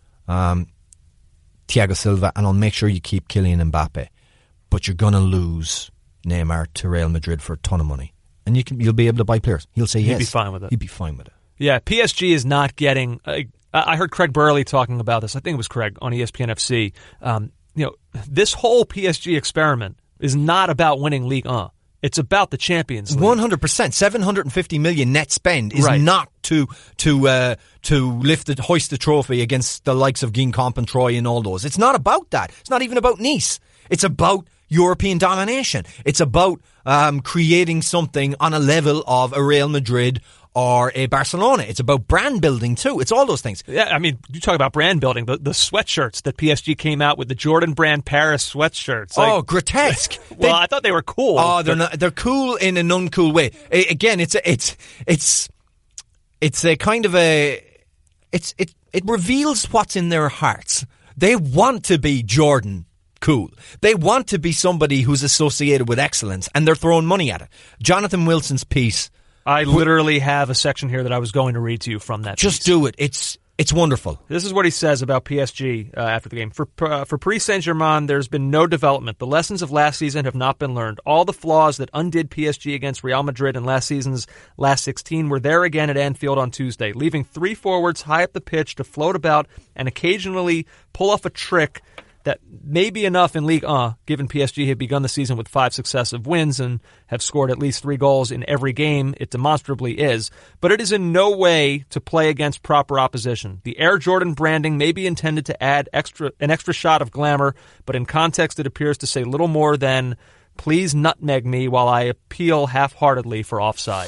um, Thiago Silva, and I'll make sure you keep Kylian Mbappe. But you're gonna lose Neymar to Real Madrid for a ton of money. And you can, you'll be able to buy players. He'll say yes. He'd be fine with it. He'd be fine with it. Yeah, P S G is not getting... Uh, I heard Craig Burley talking about this. I think it was Craig on E S P N F C. Um, you know, this whole P S G experiment is not about winning Ligue one. It's about the Champions League. one hundred percent. seven hundred fifty million net spend is right. not to to uh, to lift the, hoist the trophy against the likes of Guingamp and Troy and all those. It's not about that. It's not even about Nice. It's about European domination. It's about um, creating something on a level of a Real Madrid or a Barcelona. It's about brand building too. It's all those things. Yeah, I mean, you talk about brand building. The, the sweatshirts that P S G came out with, the Jordan brand Paris sweatshirts. Like, oh, like, grotesque. well, they, I thought they were cool. Oh, they're not. They're cool in an uncool way. A, again, it's a, it's it's it's a kind of a it's it it reveals what's in their hearts. They want to be Jordan cool. They want to be somebody who's associated with excellence, and they're throwing money at it. Jonathan Wilson's piece. I literally have a section here that I was going to read to you from that Just piece. do it. It's it's wonderful. This is what he says about P S G uh, after the game. For uh, for Paris Saint-Germain, there's been no development. The lessons of last season have not been learned. All the flaws that undid P S G against Real Madrid in last season's last sixteen were there again at Anfield on Tuesday, leaving three forwards high up the pitch to float about and occasionally pull off a trick that may be enough in Ligue one, given P S G had begun the season with five successive wins and have scored at least three goals in every game. It demonstrably is. But it is in no way to play against proper opposition. The Air Jordan branding may be intended to add extra an extra shot of glamour, but in context it appears to say little more than, please nutmeg me while I appeal half-heartedly for offside.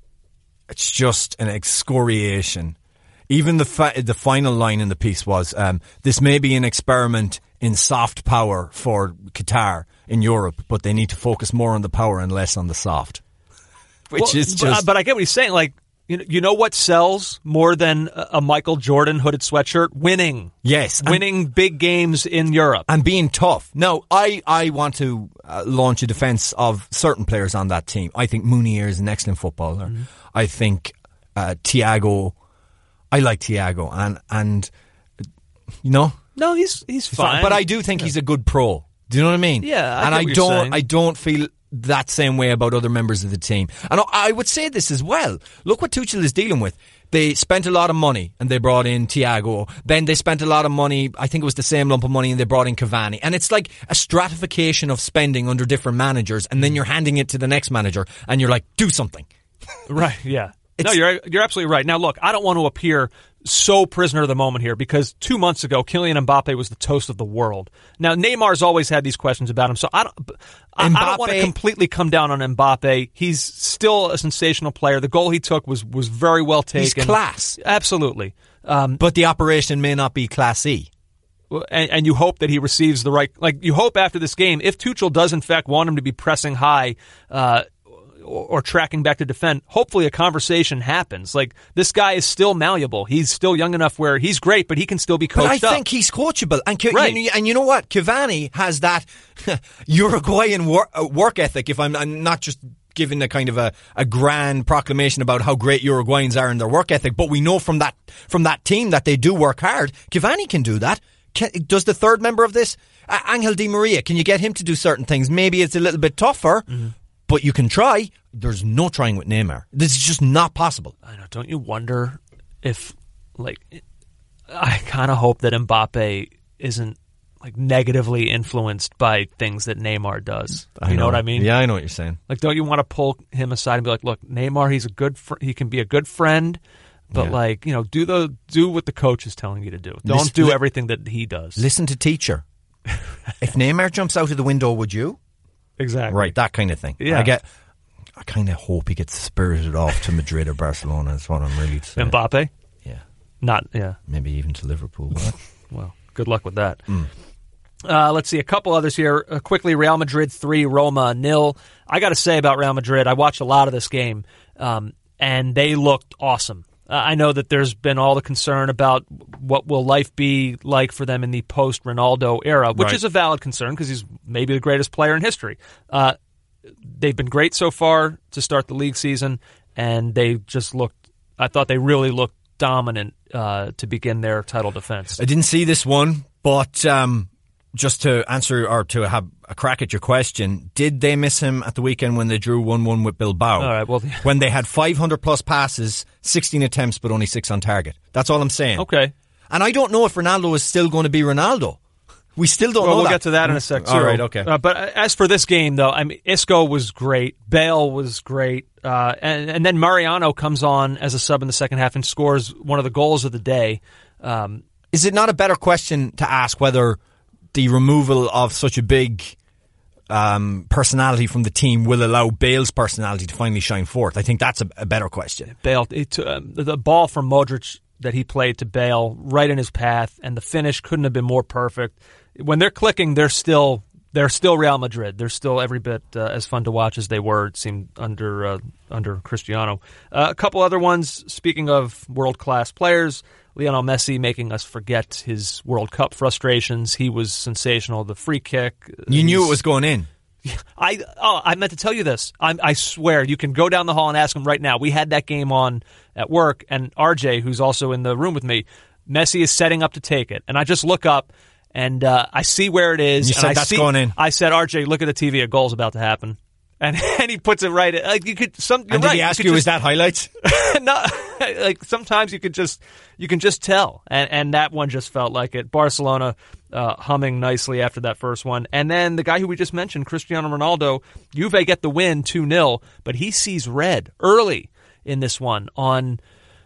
It's just an excoriation. Even the fa- the final line in the piece was, um, this may be an experiment in soft power for Qatar in Europe, but they need to focus more on the power and less on the soft. Which well, is just... But, but I get what he's saying. Like, you know, you know what sells more than a Michael Jordan hooded sweatshirt? Winning. Yes. Winning and, big games in Europe. And being tough. Now, I, I want to uh, launch a defence of certain players on that team. I think Mounier is an excellent footballer. Mm-hmm. I think uh, Thiago... I like Thiago, and, and you know... No, he's he's fine. But I do think yeah. he's a good pro. Do you know what I mean? Yeah, I and get I what don't you're saying. I don't feel that same way about other members of the team. And I would say this as well. Look what Tuchel is dealing with. They spent a lot of money and they brought in Thiago. Then they spent a lot of money, I think it was the same lump of money, and they brought in Cavani. And it's like a stratification of spending under different managers, and then you're handing it to the next manager and you're like, do something. Right, yeah. It's, no, you're you're absolutely right. Now, look, I don't want to appear so prisoner of the moment here because two months ago, Kylian Mbappe was the toast of the world. Now, Neymar's always had these questions about him, so I don't, I, I don't want to completely come down on Mbappe. He's still a sensational player. The goal he took was, was very well taken. He's class. Absolutely. Um, but the operation may not be classy. And, and you hope that he receives the right, like you hope after this game, if Tuchel does in fact want him to be pressing high, uh, or tracking back to defend, hopefully a conversation happens. Like, this guy is still malleable. He's still young enough where he's great, but he can still be coached up. But I think he's coachable. And, right. you know, and you know what? Cavani has that Uruguayan work, uh, work ethic, if I'm, I'm not just giving a kind of a, a grand proclamation about how great Uruguayans are in their work ethic, but we know from that from that team that they do work hard. Cavani can do that. Can, does the third member of this, uh, Angel Di Maria, can you get him to do certain things? Maybe it's a little bit tougher, mm-hmm. but you can try. There's no trying with Neymar. This is just not possible. I know. Don't you wonder if, like, I kind of hope that Mbappe isn't, like, negatively influenced by things that Neymar does. I you know. know what I mean? Yeah, I know what you're saying. Like, don't you want to pull him aside and be like, look, Neymar, he's a good, fr- he can be a good friend, but yeah. like, you know, do the do what the coach is telling you to do. Don't listen, do li- everything that he does. Listen to teacher. If Neymar jumps out of the window, would you? Exactly. Right, that kind of thing. Yeah. I get. I kind of hope he gets spirited off to Madrid or Barcelona. Is what I'm really saying. Mbappe? Yeah. Not, yeah. Maybe even to Liverpool. Well, good luck with that. Mm. Uh, let's see, a couple others here. Uh, quickly, Real Madrid three, Roma nil. I got to say about Real Madrid, I watched a lot of this game, um, and they looked awesome. Uh, I know that there's been all the concern about what will life be like for them in the post-Ronaldo era, which right. is a valid concern because he's maybe the greatest player in history. Uh, they've been great so far to start the league season, and they just looked, I thought they really looked dominant uh, to begin their title defense. I didn't see this one, but um, just to answer or to have a crack at your question, did they miss him at the weekend when they drew one one with Bilbao? All right, well, when they had five hundred plus passes, sixteen attempts, but only six on target. That's all I'm saying. Okay. And I don't know if Ronaldo is still going to be Ronaldo. We still don't well, know we'll that. get to that in a sec, too. All right, okay. Uh, but as for this game, though, I mean, Isco was great. Bale was great. Uh, and, and then Mariano comes on as a sub in the second half and scores one of the goals of the day. Um, Is it not a better question to ask whether the removal of such a big um, personality from the team will allow Bale's personality to finally shine forth? I think that's a, a better question. Bale, it, uh, the ball from Modric that he played to Bale right in his path, and the finish couldn't have been more perfect. When they're clicking, they're still they're still Real Madrid. They're still every bit uh, as fun to watch as they were, it seemed, under uh, under Cristiano. Uh, a couple other ones, speaking of world-class players, Lionel Messi making us forget his World Cup frustrations. He was sensational. The free kick. You knew it was going in. I oh, I meant to tell you this. I, I swear, you can go down the hall and ask him right now. We had that game on at work, and R J, who's also in the room with me, Messi is setting up to take it. And I just look up, and uh, I see where it is. You and said I that's see, going in. I said, R J, look at the T V. A goal's about to happen. And, and he puts it right in. Like you could, some, you're and did right. he ask you, you, just, is that highlights? no, like sometimes you could just you can just tell, and and that one just felt like it. Barcelona uh, humming nicely after that first one, and then the guy who we just mentioned, Cristiano Ronaldo, Juve get the win two nil, but he sees red early in this one on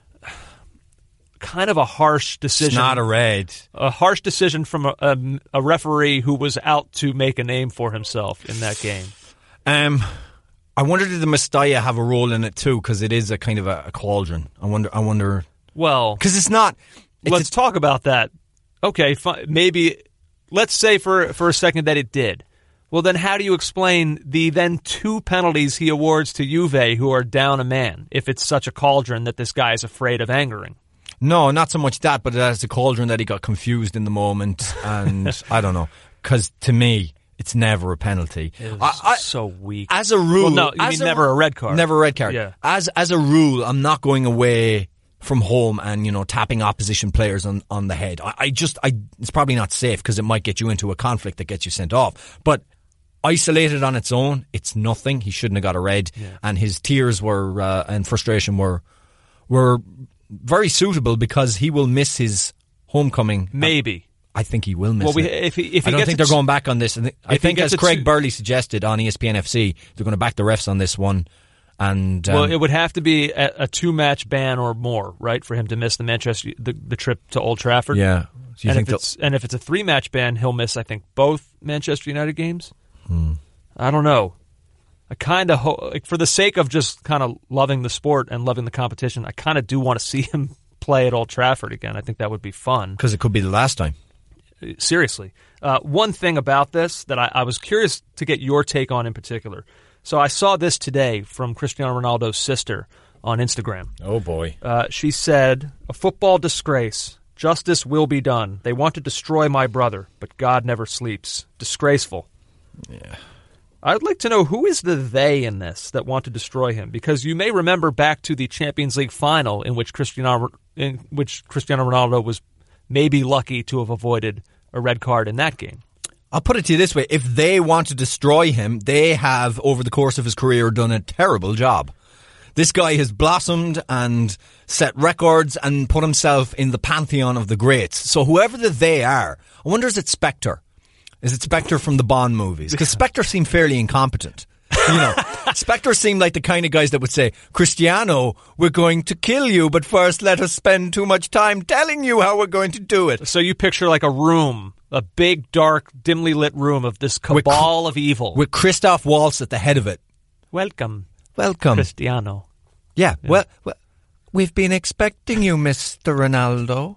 kind of a harsh decision. It's not a red. A harsh decision from a, a, a referee who was out to make a name for himself in that game. Um, I wonder did the Mestalla have a role in it too? Because it is a kind of a, a cauldron. I wonder. I wonder. Well, because it's not. It's let's a, talk about that. Okay, fi- maybe. Let's say for for a second that it did. Well, then how do you explain the then two penalties he awards to Juve, who are down a man? If it's such a cauldron that this guy is afraid of angering. No, not so much that, but as a cauldron that he got confused in the moment, and I don't know. Because to me, it's never a penalty. It was I, I, so weak. As a rule, well, no, you as mean a, never a red card. Never a red card. Yeah. As as a rule, I'm not going away from home and you know tapping opposition players on, on the head. I, I just I it's probably not safe because it might get you into a conflict that gets you sent off. But isolated on its own, it's nothing. He shouldn't have got a red, yeah. And his tears were uh, and frustration were were very suitable because he will miss his homecoming. Maybe. I think he will miss well, we, it. If he, if he I don't think they're going back on this. I think, as Craig two, Burley suggested on E S P N F C, they're going to back the refs on this one. And um, well, it would have to be a, a two-match ban or more, right, for him to miss the Manchester the, the trip to Old Trafford. Yeah. So and, if it's, and if it's a three-match ban, he'll miss, I think, both Manchester United games. Hmm. I don't know. I kind of ho- like for the sake of just kind of loving the sport and loving the competition, I kind of do want to see him play at Old Trafford again. I think that would be fun because it could be the last time. Seriously. Uh, one thing about this that I, I was curious to get your take on in particular. So I saw this today from Cristiano Ronaldo's sister on Instagram. Oh, boy. Uh, she said, a football disgrace. Justice will be done. They want to destroy my brother, but God never sleeps. Disgraceful. Yeah. I'd like to know who is the they in this that want to destroy him, because you may remember back to the Champions League final in which Cristiano, in which Cristiano Ronaldo was maybe lucky to have avoided a red card in that game. I'll put it to you this way. If they want to destroy him, they have, over the course of his career, done a terrible job. This guy has blossomed and set records and put himself in the pantheon of the greats. So whoever the they are, I wonder is it Spectre? Is it Spectre from the Bond movies? Because Spectre seemed fairly incompetent. You know, Spectre seemed like the kind of guys that would say, Cristiano, we're going to kill you, but first let us spend too much time telling you how we're going to do it. So you picture like a room, a big, dark, dimly lit room of this cabal with, of evil. With Christoph Waltz at the head of it. Welcome. Welcome. Cristiano. Yeah, yeah. Well, well, we've been expecting you, Mister Ronaldo.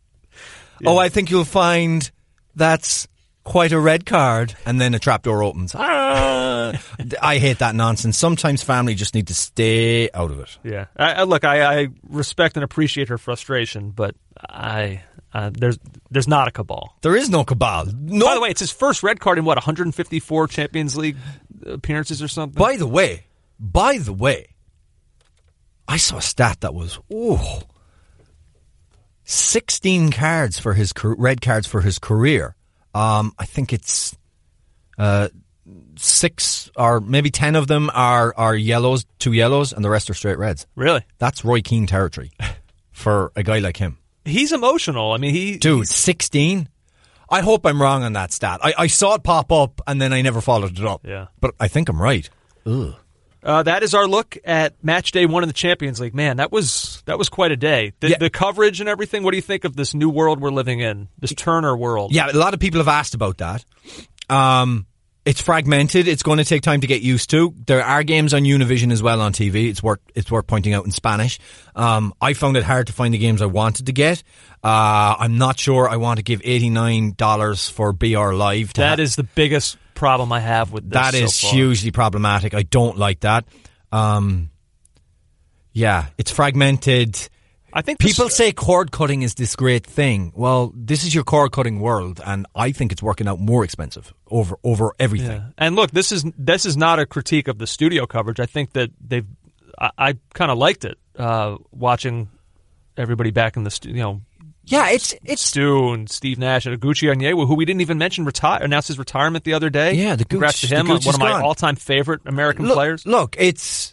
Yeah. Oh, I think you'll find that's quite a red card, and then a trapdoor opens. Ah! I hate that nonsense. Sometimes family just need to stay out of it. Yeah. I, I, look, I, I respect and appreciate her frustration, but I uh, there's there's not a cabal. There is no cabal. No. By the way, it's his first red card in, what, one hundred fifty-four Champions League appearances or something? By the way, by the way, I saw a stat that was, oh, sixteen cards for his, red cards for his career. Um, I think it's uh, six or maybe ten of them are, are yellows, two yellows, and the rest are straight reds. Really? That's Roy Keane territory for a guy like him. He's emotional. I mean, he... Dude, sixteen? I hope I'm wrong on that stat. I, I saw it pop up and then I never followed it up. Yeah. But I think I'm right. Ugh. Uh, that is our look at match day one in the Champions League. Man, that was that was quite a day. The, Yeah. the coverage and everything. What do you think of this new world we're living in? This Turner world. Yeah, a lot of people have asked about that. Um, it's fragmented. It's going to take time to get used to. There are games on Univision as well on T V. It's worth it's worth pointing out in Spanish. Um, I found it hard to find the games I wanted to get. Uh, I'm not sure I want to give eighty-nine dollars for B R Live. To That ha- is the biggest problem I have with this. That so is far. hugely problematic. I don't like that. Um, yeah, it's fragmented. I think People this- say cord cutting is this great thing. Well, this is your cord cutting world, and I think it's working out more expensive over over everything. Yeah. And look, this is this is not a critique of the studio coverage. I think that they've. I, I kind of liked it uh, watching everybody back in the studio. You know, Yeah, it's it's Stu and Steve Nash and Aguchi Onyewu, who we didn't even mention, retire announced his retirement the other day. Yeah, the Congrats Gooch- to him, the Gooch one is of my gone. all-time favorite American look, players. Look, it's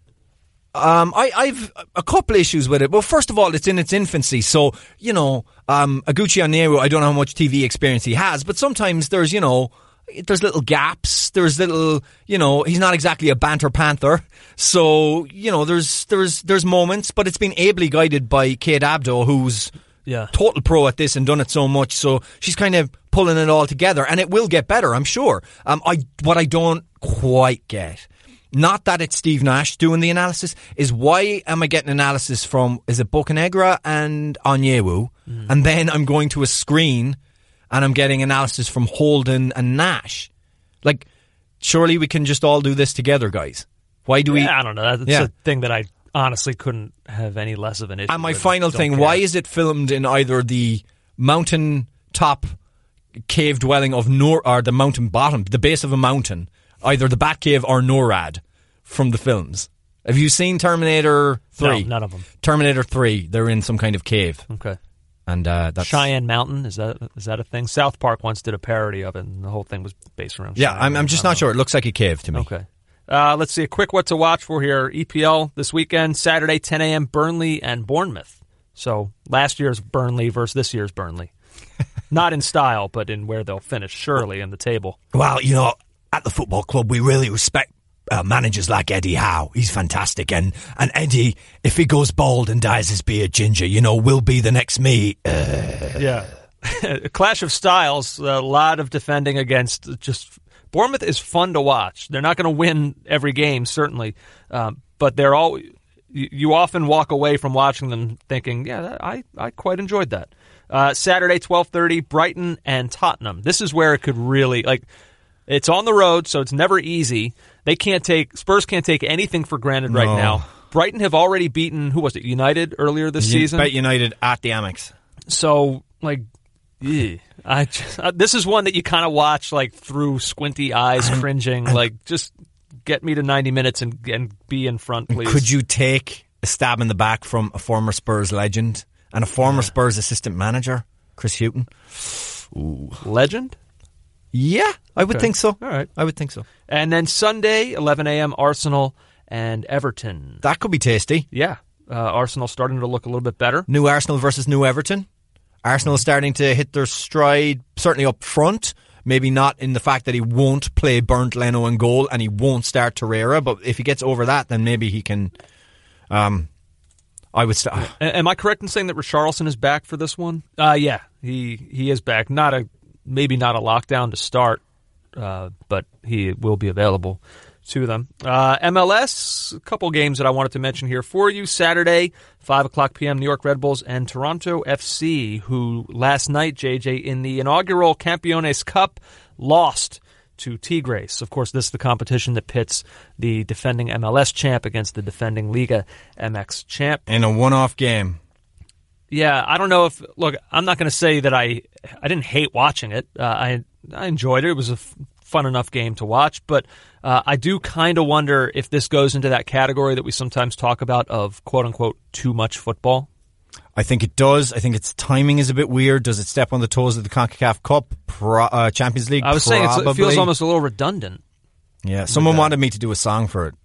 um, I, I've a couple issues with it. Well, first of all, it's in its infancy, so you know, um, Aguchi Onyewu, I don't know how much T V experience he has, but sometimes there's you know. There's little gaps. There's little, you know, he's not exactly a banter panther. So, you know, there's there's there's moments, but it's been ably guided by Kate Abdo, who's Yeah. total pro at this and done it so much. So she's kind of pulling it all together, and it will get better, I'm sure. Um, I what I don't quite get, not that it's Steve Nash doing the analysis, is why am I getting analysis from, is it Bocanegra and Onyewu, mm. and then I'm going to a screen and I'm getting analysis from Holden and Nash. Like, surely we can just all do this together, guys. Why do we... Yeah, I don't know. That's Yeah. a thing that I honestly couldn't have any less of an issue And my with. final Don't thing, care. why is it filmed in either the mountain top cave dwelling of Nor, or the mountain bottom, the base of a mountain, either the Batcave or NORAD from the films? Have you seen Terminator three? No, none of them. Terminator three, they're in some kind of cave. Okay. And uh, that's... Cheyenne Mountain, is that is that a thing? South Park once did a parody of it, and the whole thing was based around Yeah, Cheyenne I'm, I'm just not sure. It looks like a cave to me. Okay. Uh, let's see, a quick what to watch for here. E P L this weekend, Saturday, ten a.m., Burnley and Bournemouth. So last year's Burnley versus this year's Burnley. Not in style, but in where they'll finish, surely, in the table. Well, you know, at the football club, we really respect uh, managers like Eddie Howe. He's fantastic. And, and Eddie, if he goes bald and dyes his beard ginger, you know, will be the next me. Uh, Yeah. A clash of styles, a lot of defending against just... Bournemouth is fun to watch. They're not going to win every game, certainly, um, but they're all. You, you often walk away from watching them thinking, "Yeah, that, I I quite enjoyed that." Uh, Saturday, twelve thirty, Brighton and Tottenham. This is where it could really like. It's on the road, so it's never easy. They can't take Spurs can't take anything for granted right No. now. Brighton have already beaten who was it? United earlier this season. Bet United at the Amex. So like. Yeah. I just, uh, this is one that you kind of watch like through squinty eyes, cringing. Like, just get me to ninety minutes and and be in front, please. Could you take a stab in the back from a former Spurs legend and a former Yeah. Spurs assistant manager, Chris Hughton? Ooh. Legend? Yeah, I would Okay. think so. All right. I would think so. And then Sunday, eleven a.m., Arsenal and Everton. That could be tasty. Yeah. Uh, Arsenal starting to look a little bit better. New Arsenal versus New Everton. Arsenal is starting to hit their stride, certainly up front. Maybe not in the fact that he won't play Bernd Leno in goal and he won't start Torreira, but if he gets over that, then maybe he can. Um, I would start. A- Am I correct in saying that Richarlison is back for this one? Uh, yeah, he he is back. Not a maybe not a lockdown to start, uh, but he will be available to them. Uh, M L S, a couple games that I wanted to mention here for you. Saturday, five o'clock p.m., New York Red Bulls and Toronto F C, who last night, J J, in the inaugural Campeones Cup, lost to Tigres. Of course, this is the competition that pits the defending M L S champ against the defending Liga M X champ. In a one-off game. Yeah, I don't know if... Look, I'm not going to say that I I didn't hate watching it. Uh, I I enjoyed it. It was a f- fun enough game to watch, but uh, I do kind of wonder if this goes into that category that we sometimes talk about of quote-unquote too much football. I think it does. I think its timing is a bit weird. Does it step on the toes of the CONCACAF Cup, Pro, uh, Champions League? I was Probably. saying it's, it feels almost a little redundant. Yeah, someone wanted me to do a song for it.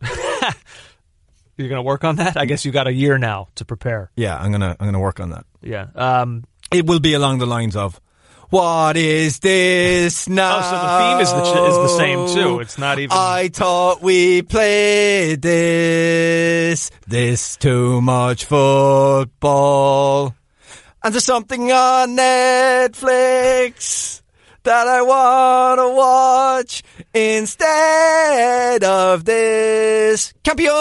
You're going to work on that? I guess you got a year now to prepare. Yeah, I'm gonna I'm gonna work on that. Yeah. Um, It will be along the lines of, What is this now? Oh, so the theme is the, is the same, too. It's not even... I thought we played this. This too much football. And there's something on Netflix that I want to watch instead of this.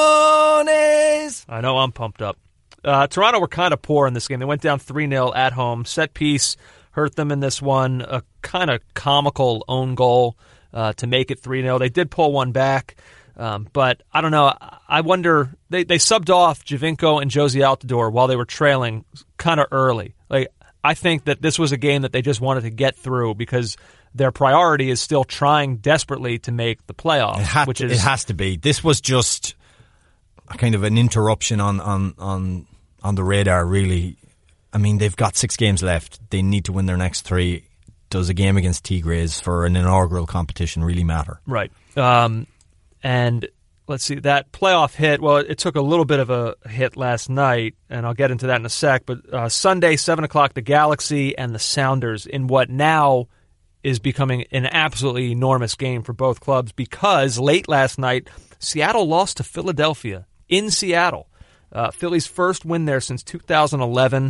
Campeones! I know I'm pumped up. Uh, Toronto were kind of poor in this game. They went down three nil at home. Set piece hurt them in this one. A kind of comical own goal uh, to make it three nil. They did pull one back, um, but I don't know. I wonder, they, they subbed off Giovinco and Josie Altidore while they were trailing kind of early. Like, I think that this was a game that they just wanted to get through because their priority is still trying desperately to make the playoffs. It, had which to, is, it has to be. This was just a kind of an interruption on, on, on, on the radar, really. I mean, they've got six games left. They need to win their next three. Does a game against Tigres for an inaugural competition really matter? Right. Um, and let's see, that playoff hit, well, it took a little bit of a hit last night, and I'll get into that in a sec, but uh, Sunday, seven o'clock, the Galaxy and the Sounders in what now is becoming an absolutely enormous game for both clubs because late last night, Seattle lost to Philadelphia in Seattle. Uh, Philly's first win there since two thousand eleven.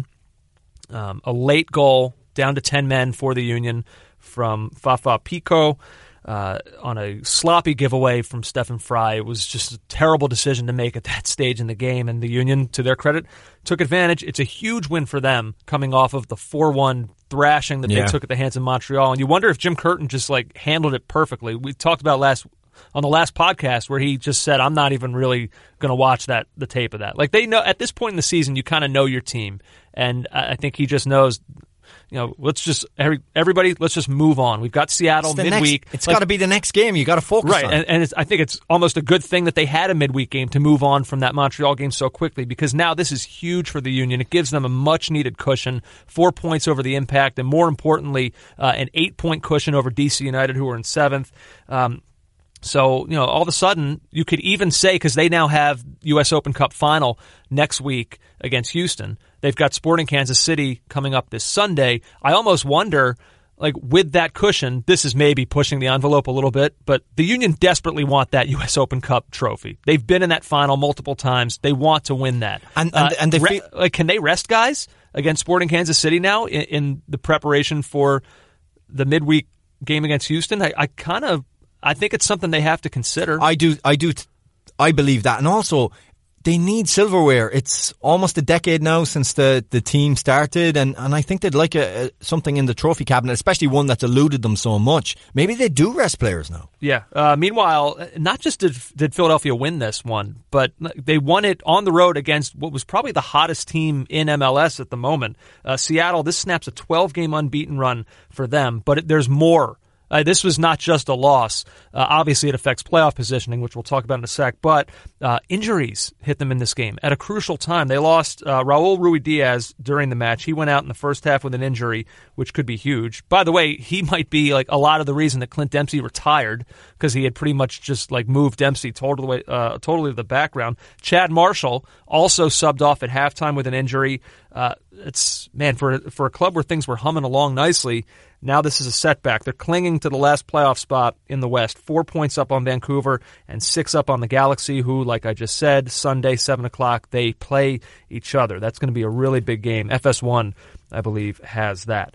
Um, a late goal down to ten men for the Union from Fafa Pico. Uh, on a sloppy giveaway from Stephen Fry. It was just a terrible decision to make at that stage in the game, and the Union, to their credit, took advantage. It's a huge win for them coming off of the four one thrashing that yeah. they took at the hands of Montreal, and you wonder if Jim Curtin just like handled it perfectly. We talked about last on the last podcast where he just said, I'm not even really going to watch that the tape of that. Like, they know at this point in the season, you kind of know your team, and I think he just knows, you know, let's just every, everybody. Let's just move on. We've got Seattle midweek. Next, it's like, got to be the next game. You got to focus right, on. and, and it's, I think it's almost a good thing that they had a midweek game to move on from that Montreal game so quickly because now this is huge for the Union. It gives them a much needed cushion, four points over the Impact, and more importantly, uh, an eight point cushion over D C United, who are in seventh. Um, So, you know, all of a sudden, you could even say, because they now have U S Open Cup final next week against Houston. They've got Sporting Kansas City coming up this Sunday. I almost wonder, like, with that cushion, this is maybe pushing the envelope a little bit, but the Union desperately want that U S Open Cup trophy. They've been in that final multiple times. They want to win that. And, and, uh, and they re- feel- like, can they rest guys against Sporting Kansas City now in, in the preparation for the midweek game against Houston? I, I kind of... I think it's something they have to consider. I do, I do, I believe that, and also they need silverware. It's almost a decade now since the, the team started, and, and I think they'd like a, a, something in the trophy cabinet, especially one that's eluded them so much. Maybe they do rest players now. Yeah. Uh, meanwhile, not just did, did Philadelphia win this one, but they won it on the road against what was probably the hottest team in M L S at the moment. Uh, Seattle. This snaps a twelve game unbeaten run for them, but it, there's more. Uh, this was not just a loss. Uh, obviously, it affects playoff positioning, which we'll talk about in a sec. But uh, injuries hit them in this game at a crucial time. They lost uh, Raul Ruidiaz during the match. He went out in the first half with an injury, which could be huge. By the way, he might be like a lot of the reason that Clint Dempsey retired because he had pretty much just like moved Dempsey totally, uh, totally to the background. Chad Marshall also subbed off at halftime with an injury. Uh, it's man for for a club where things were humming along nicely. Now this is a setback. They're clinging to the last playoff spot in the West. Four points up on Vancouver and six up on the Galaxy, who, like I just said, Sunday, seven o'clock, they play each other. That's going to be a really big game. F S one, I believe, has that.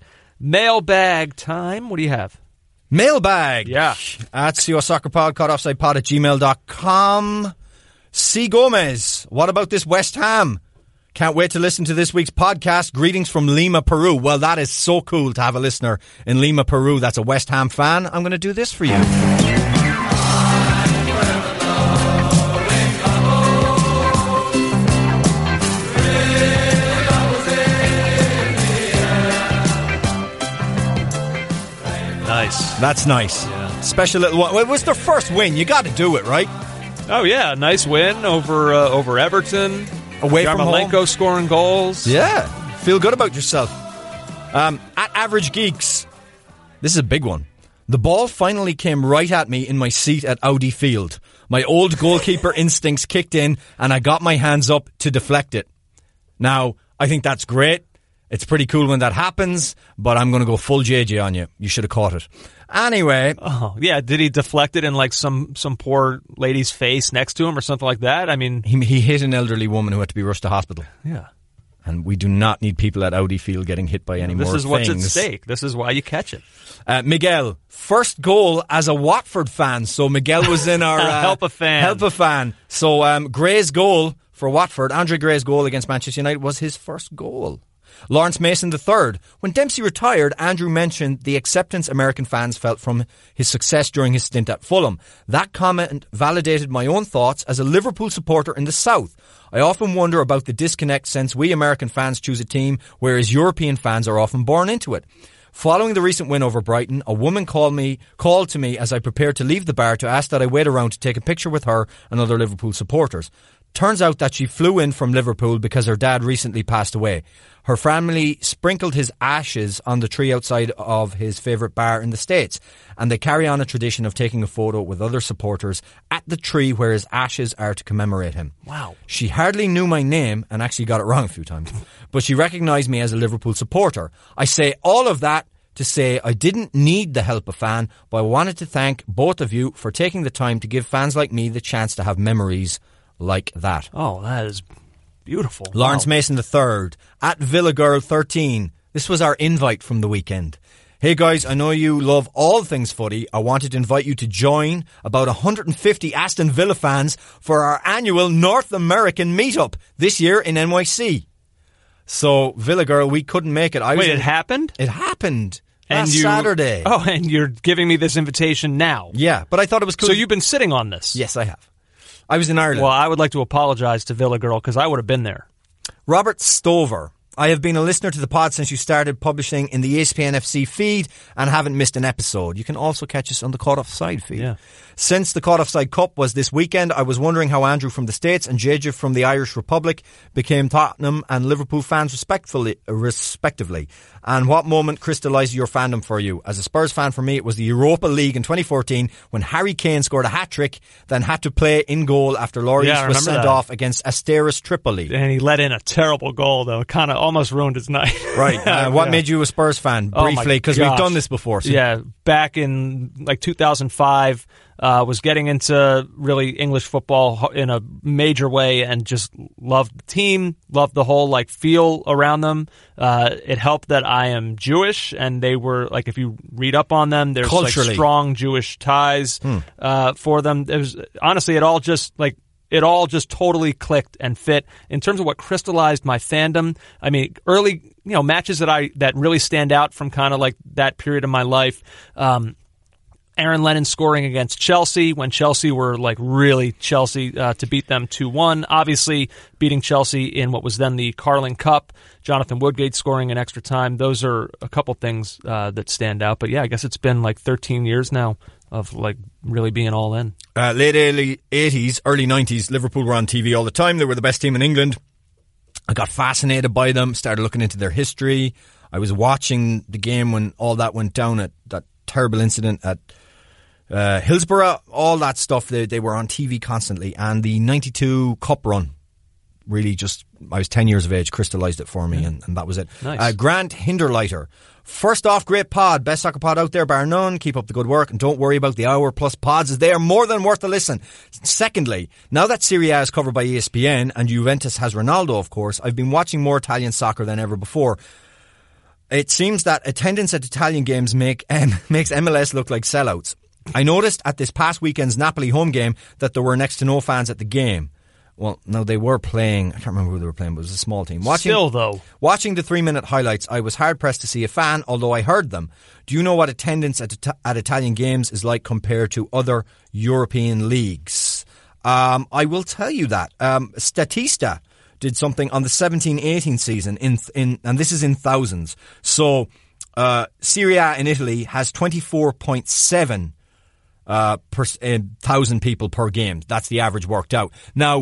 Mailbag time. What do you have? Mailbag. Yeah. At C O Soccer Pod, caught offside pod at gmail dot com. C. Gomez. What about this West Ham? Can't wait to listen to this week's podcast. Greetings from Lima, Peru. Well, that is so cool to have a listener in Lima, Peru that's a West Ham fan. I'm going to do this for you. Nice. That's nice. Yeah. Special little one. Well, it was their first win. You got to do it, right? Oh, yeah. Nice win over uh, over Everton. Away from home. Yarmolenko scoring goals. Yeah. Feel good about yourself. Um, at Average Geeks, this is a big one. The ball finally came right at me in my seat at Audi Field. My old goalkeeper instincts kicked in and I got my hands up to deflect it. Now, I think that's great. It's pretty cool when that happens, but I'm going to go full J J on you. You should have caught it. Anyway. Oh, yeah. Did he deflect it in like some, some poor lady's face next to him or something like that? I mean, he, he hit an elderly woman who had to be rushed to hospital. Yeah. And we do not need people at Audi Field getting hit by any this more is what's things. at stake. This is why you catch it. Uh, Miguel, first goal as a Watford fan. So Miguel was in our... Uh, help a fan. Help a fan. So um, Gray's goal for Watford, Andre Gray's goal against Manchester United was his first goal. Lawrence Mason the third. When Dempsey retired, Andrew mentioned the acceptance American fans felt from his success during his stint at Fulham. That comment validated my own thoughts as a Liverpool supporter in the South. I often wonder about the disconnect since we American fans choose a team, whereas European fans are often born into it. Following the recent win over Brighton, a woman called me called to me as I prepared to leave the bar to ask that I wait around to take a picture with her and other Liverpool supporters. Turns out that she flew in from Liverpool because her dad recently passed away. Her family sprinkled his ashes on the tree outside of his favourite bar in the States, and they carry on a tradition of taking a photo with other supporters at the tree where his ashes are to commemorate him. Wow. She hardly knew my name, and actually got it wrong a few times, but she recognised me as a Liverpool supporter. I say all of that to say I didn't need the help of fan, but I wanted to thank both of you for taking the time to give fans like me the chance to have memories like that. Oh, that is beautiful. Lawrence wow. Mason the third at Villa Girl thirteen. This was our invite from the weekend. Hey guys, I know you love all things footy. I wanted to invite you to join about one hundred fifty Aston Villa fans for our annual North American meetup this year in N Y C. So, Villa Girl, we couldn't make it. I Wait, was it in, happened? It happened. And Last you, Saturday. Oh, and you're giving me this invitation now. Yeah, but I thought it was cool. So you've been sitting on this? Yes, I have. I was in Ireland. Well, I would like to apologise to Villa Girl because I would have been there. Robert Stover. I have been a listener to the pod since you started publishing in the E S P N F C feed and haven't missed an episode. You can also catch us on the Caught Offside feed. Yeah. Since the Caught Offside Cup was this weekend, I was wondering how Andrew from the States and J J from the Irish Republic became Tottenham and Liverpool fans respectfully, respectively. And what moment crystallised your fandom for you? As a Spurs fan, for me, it was the Europa League in twenty fourteen when Harry Kane scored a hat-trick, then had to play in goal after Lloris yeah, was sent that. off against Asteras Tripoli. And he let in a terrible goal, though. Kind of almost ruined his night. Right. Uh, what yeah. made you a Spurs fan? Briefly, because oh we've done this before. So. Yeah, back in like two thousand five, uh, was getting into really English football in a major way and just loved the team, loved the whole like feel around them. Uh, it helped that I am Jewish, and they were like, if you read up on them, there's like strong Jewish ties hmm. uh, for them. It was honestly, it all just like. It all just totally clicked and fit. In terms of what crystallized my fandom, I mean, early, you know, matches that I that really stand out from kind of like that period of my life. Um, Aaron Lennon scoring against Chelsea when Chelsea were like really Chelsea uh, to beat them two one. Obviously, beating Chelsea in what was then the Carling Cup. Jonathan Woodgate scoring in extra time. Those are a couple things uh, that stand out. But yeah, I guess it's been like thirteen years now of like really being all in. Uh, late eighties, early nineties, Liverpool were on T V all the time. They were the best team in England. I got fascinated by them, started looking into their history. I was watching the game when all that went down, at that terrible incident at uh, Hillsborough, all that stuff. They, they were on T V constantly. And the ninety-two Cup run really just, I was ten years of age, crystallised it for me, yeah. and, and that was it. Nice. Uh, Grant Hinderleiter. First off, great pod. Best soccer pod out there, bar none. Keep up the good work and don't worry about the hour plus pods, as they are more than worth a listen. Secondly, now that Serie A is covered by E S P N and Juventus has Ronaldo, of course, I've been watching more Italian soccer than ever before. It seems that attendance at Italian games make um, makes M L S look like sellouts. I noticed at this past weekend's Napoli home game that there were next to no fans at the game. Well, no, they were playing. I can't remember who they were playing, but it was a small team. Watching, Still, though. Watching the three-minute highlights, I was hard-pressed to see a fan, although I heard them. Do you know what attendance at, at Italian games is like compared to other European leagues? Um, I will tell you that. Um, Statista did something on the seventeen eighteen season, in in, and this is in thousands. So, uh, Serie A in Italy has twenty-four point seven uh, per, uh, thousand people per game. That's the average worked out. Now,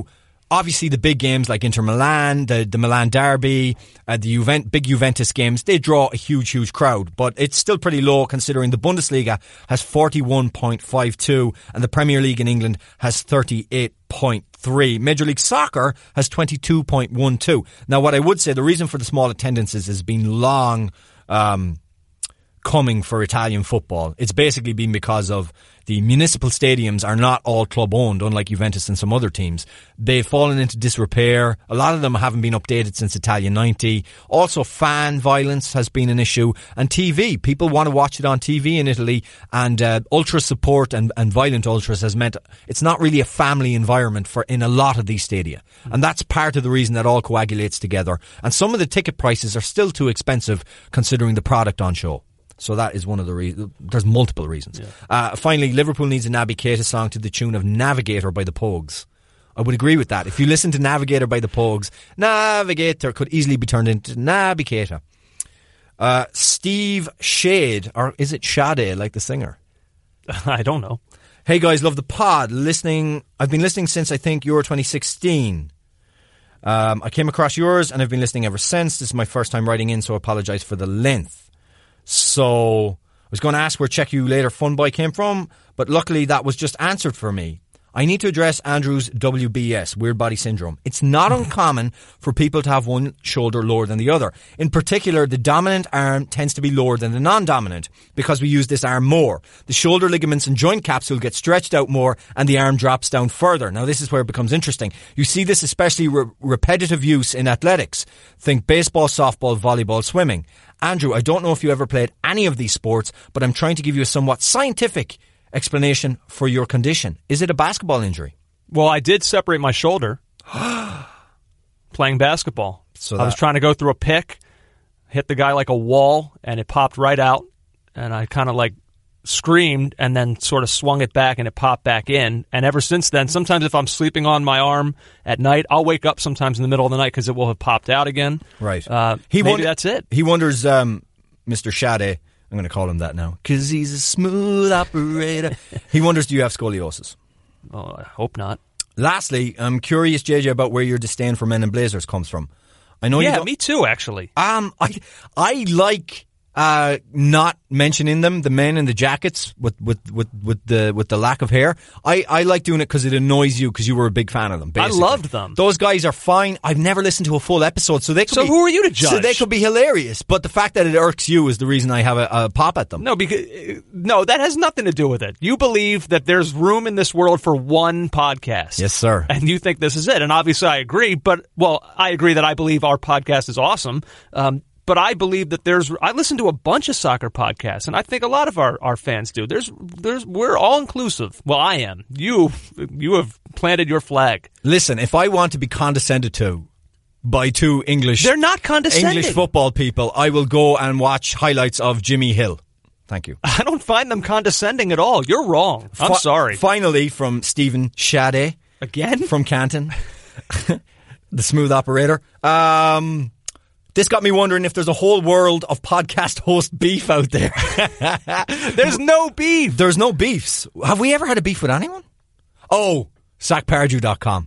obviously the big games like Inter Milan, the, the Milan Derby, uh, the Juvent- big Juventus games, they draw a huge, huge crowd. But it's still pretty low considering the Bundesliga has forty-one point five two and the Premier League in England has thirty-eight point three. Major League Soccer has twenty-two point one two. Now, what I would say, the reason for the small attendances has been long um, coming for Italian football. It's basically been because of the municipal stadiums are not all club owned, unlike Juventus and some other teams. They've fallen into disrepair. A lot of them haven't been updated since Italia ninety. Also, fan violence has been an issue. And T V. People want to watch it on T V in Italy. And uh, ultra support and, and violent ultras has meant it's not really a family environment for in a lot of these stadia. And that's part of the reason that all coagulates together. And some of the ticket prices are still too expensive considering the product on show. So that is one of the reasons. There's multiple reasons. Yeah. Uh, finally, Liverpool needs a Naby Keita song to the tune of Navigator by the Pogues. I would agree with that. If you listen to Navigator by the Pogues, Navigator could easily be turned into Naby Keita. Uh, Steve Shade, or is it Shade, like the singer? I don't know. Hey guys, love the pod. Listening, I've been listening since I think Euro twenty sixteen. Um, I came across yours and I've been listening ever since. This is my first time writing in, so I apologise for the length. So, I was going to ask where Check You Later Fun Boy came from, but luckily that was just answered for me. I need to address Andrew's W B S, weird body syndrome. It's not uncommon for people to have one shoulder lower than the other. In particular, the dominant arm tends to be lower than the non-dominant because we use this arm more. The shoulder ligaments and joint capsule get stretched out more and the arm drops down further. Now, this is where it becomes interesting. You see this especially re- repetitive use in athletics. Think baseball, softball, volleyball, swimming. Andrew, I don't know if you ever played any of these sports, but I'm trying to give you a somewhat scientific explanation for your condition. Is it a basketball injury? Well, I did separate my shoulder playing basketball. So I was trying to go through a pick, hit the guy like a wall, and it popped right out. And I kind of like screamed and then sort of swung it back and it popped back in. And ever since then, sometimes if I'm sleeping on my arm at night, I'll wake up sometimes in the middle of the night because it will have popped out again. Right. Uh, he maybe wonder- that's it. He wonders, um, Mister Shade, I'm going to call him that now, because he's a smooth operator. He wonders, do you have scoliosis? Oh, I hope not. Lastly, I'm curious, J J, about where your disdain for Men in Blazers comes from. I know yeah, you don't, me too, actually. Um, I I like uh, not mentioning them, the men in the jackets with, with, with, with the with the lack of hair. I, I like doing it because it annoys you because you were a big fan of them. Basically. I loved them. Those guys are fine. I've never listened to a full episode, so they could so be, who are you to judge? So they could be hilarious. But the fact that it irks you is the reason I have a, a pop at them. No, because no, that has nothing to do with it. You believe that there's room in this world for one podcast. Yes, sir. And you think this is it. And obviously I agree, but, well, I agree that I believe our podcast is awesome. Um, But I believe that there's, I listen to a bunch of soccer podcasts, and I think a lot of our, our fans do. There's, there's, we're all inclusive. Well, I am. You, you have planted your flag. Listen, if I want to be condescended to by two English, they're not condescending. English football people, I will go and watch highlights of Jimmy Hill. Thank you. I don't find them condescending at all. You're wrong. I'm Fi- sorry. Finally, from Stephen Shade. Again? From Canton. The smooth operator. Um... This got me wondering if there's a whole world of podcast host beef out there. There's no beef. There's no beefs. Have we ever had a beef with anyone? Oh, sack pardew dot com.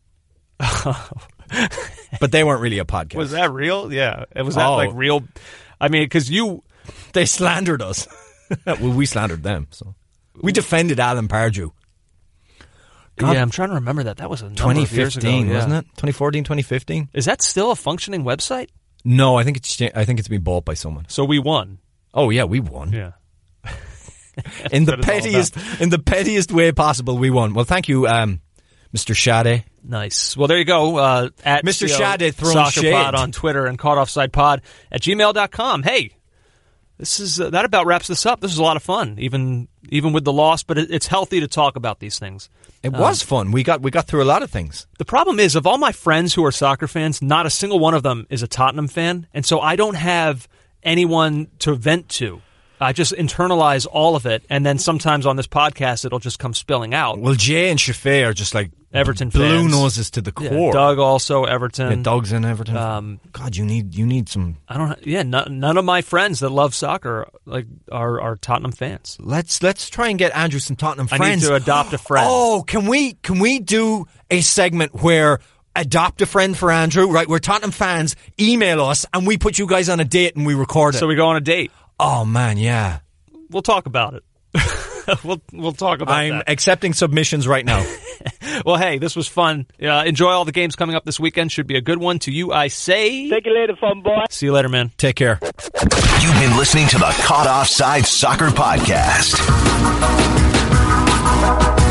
But they weren't really a podcast. Was that real? Yeah. Was that Oh. like real? I mean, because you... They slandered us. Well, we slandered them. So we defended Alan Pardew. God. Yeah, I'm trying to remember that. That was a number twenty of years fifteen, ago, yeah. wasn't it? twenty fourteen, twenty fifteen Is that still a functioning website? No, I think it's I think it's been bought by someone. So we won. Oh yeah, we won. Yeah. in the That is all pettiest in the pettiest way possible, we won. Well, thank you, um, Mister Shade. Nice. Well, there you go. Uh, at Mister C O Shade throwing Soccer shade Pod on Twitter and caught offside pod at gmail dot com. Hey, this is uh, that about wraps this up. This is a lot of fun, even even with the loss. But it, it's healthy to talk about these things. It was um, fun. We got we got through a lot of things. The problem is, of all my friends who are soccer fans, not a single one of them is a Tottenham fan, and so I don't have anyone to vent to. I just internalize all of it, and then sometimes on this podcast, it'll just come spilling out. Well, Jay and Shafee are just like Everton blue fans. noses to the core. Yeah, Doug also Everton. Yeah, Doug's in Everton. Um, God, you need you need some. I don't. Yeah, no, none of my friends that love soccer like are, are Tottenham fans. Let's let's try and get Andrew some Tottenham I friends. need to adopt a friend. Oh, can we can we do a segment where adopt a friend for Andrew, right? We're Tottenham fans. Email us, and we put you guys on a date, and we record it. So we go on a date. Oh man, yeah. We'll talk about it. we'll we'll talk about I'm that. accepting submissions right now. Well, hey, this was fun. Uh, enjoy all the games coming up this weekend. Should be a good one. To you, I say. Take you later, fun boy. See you later, man. Take care. You've been listening to the Caught Offside Soccer Podcast.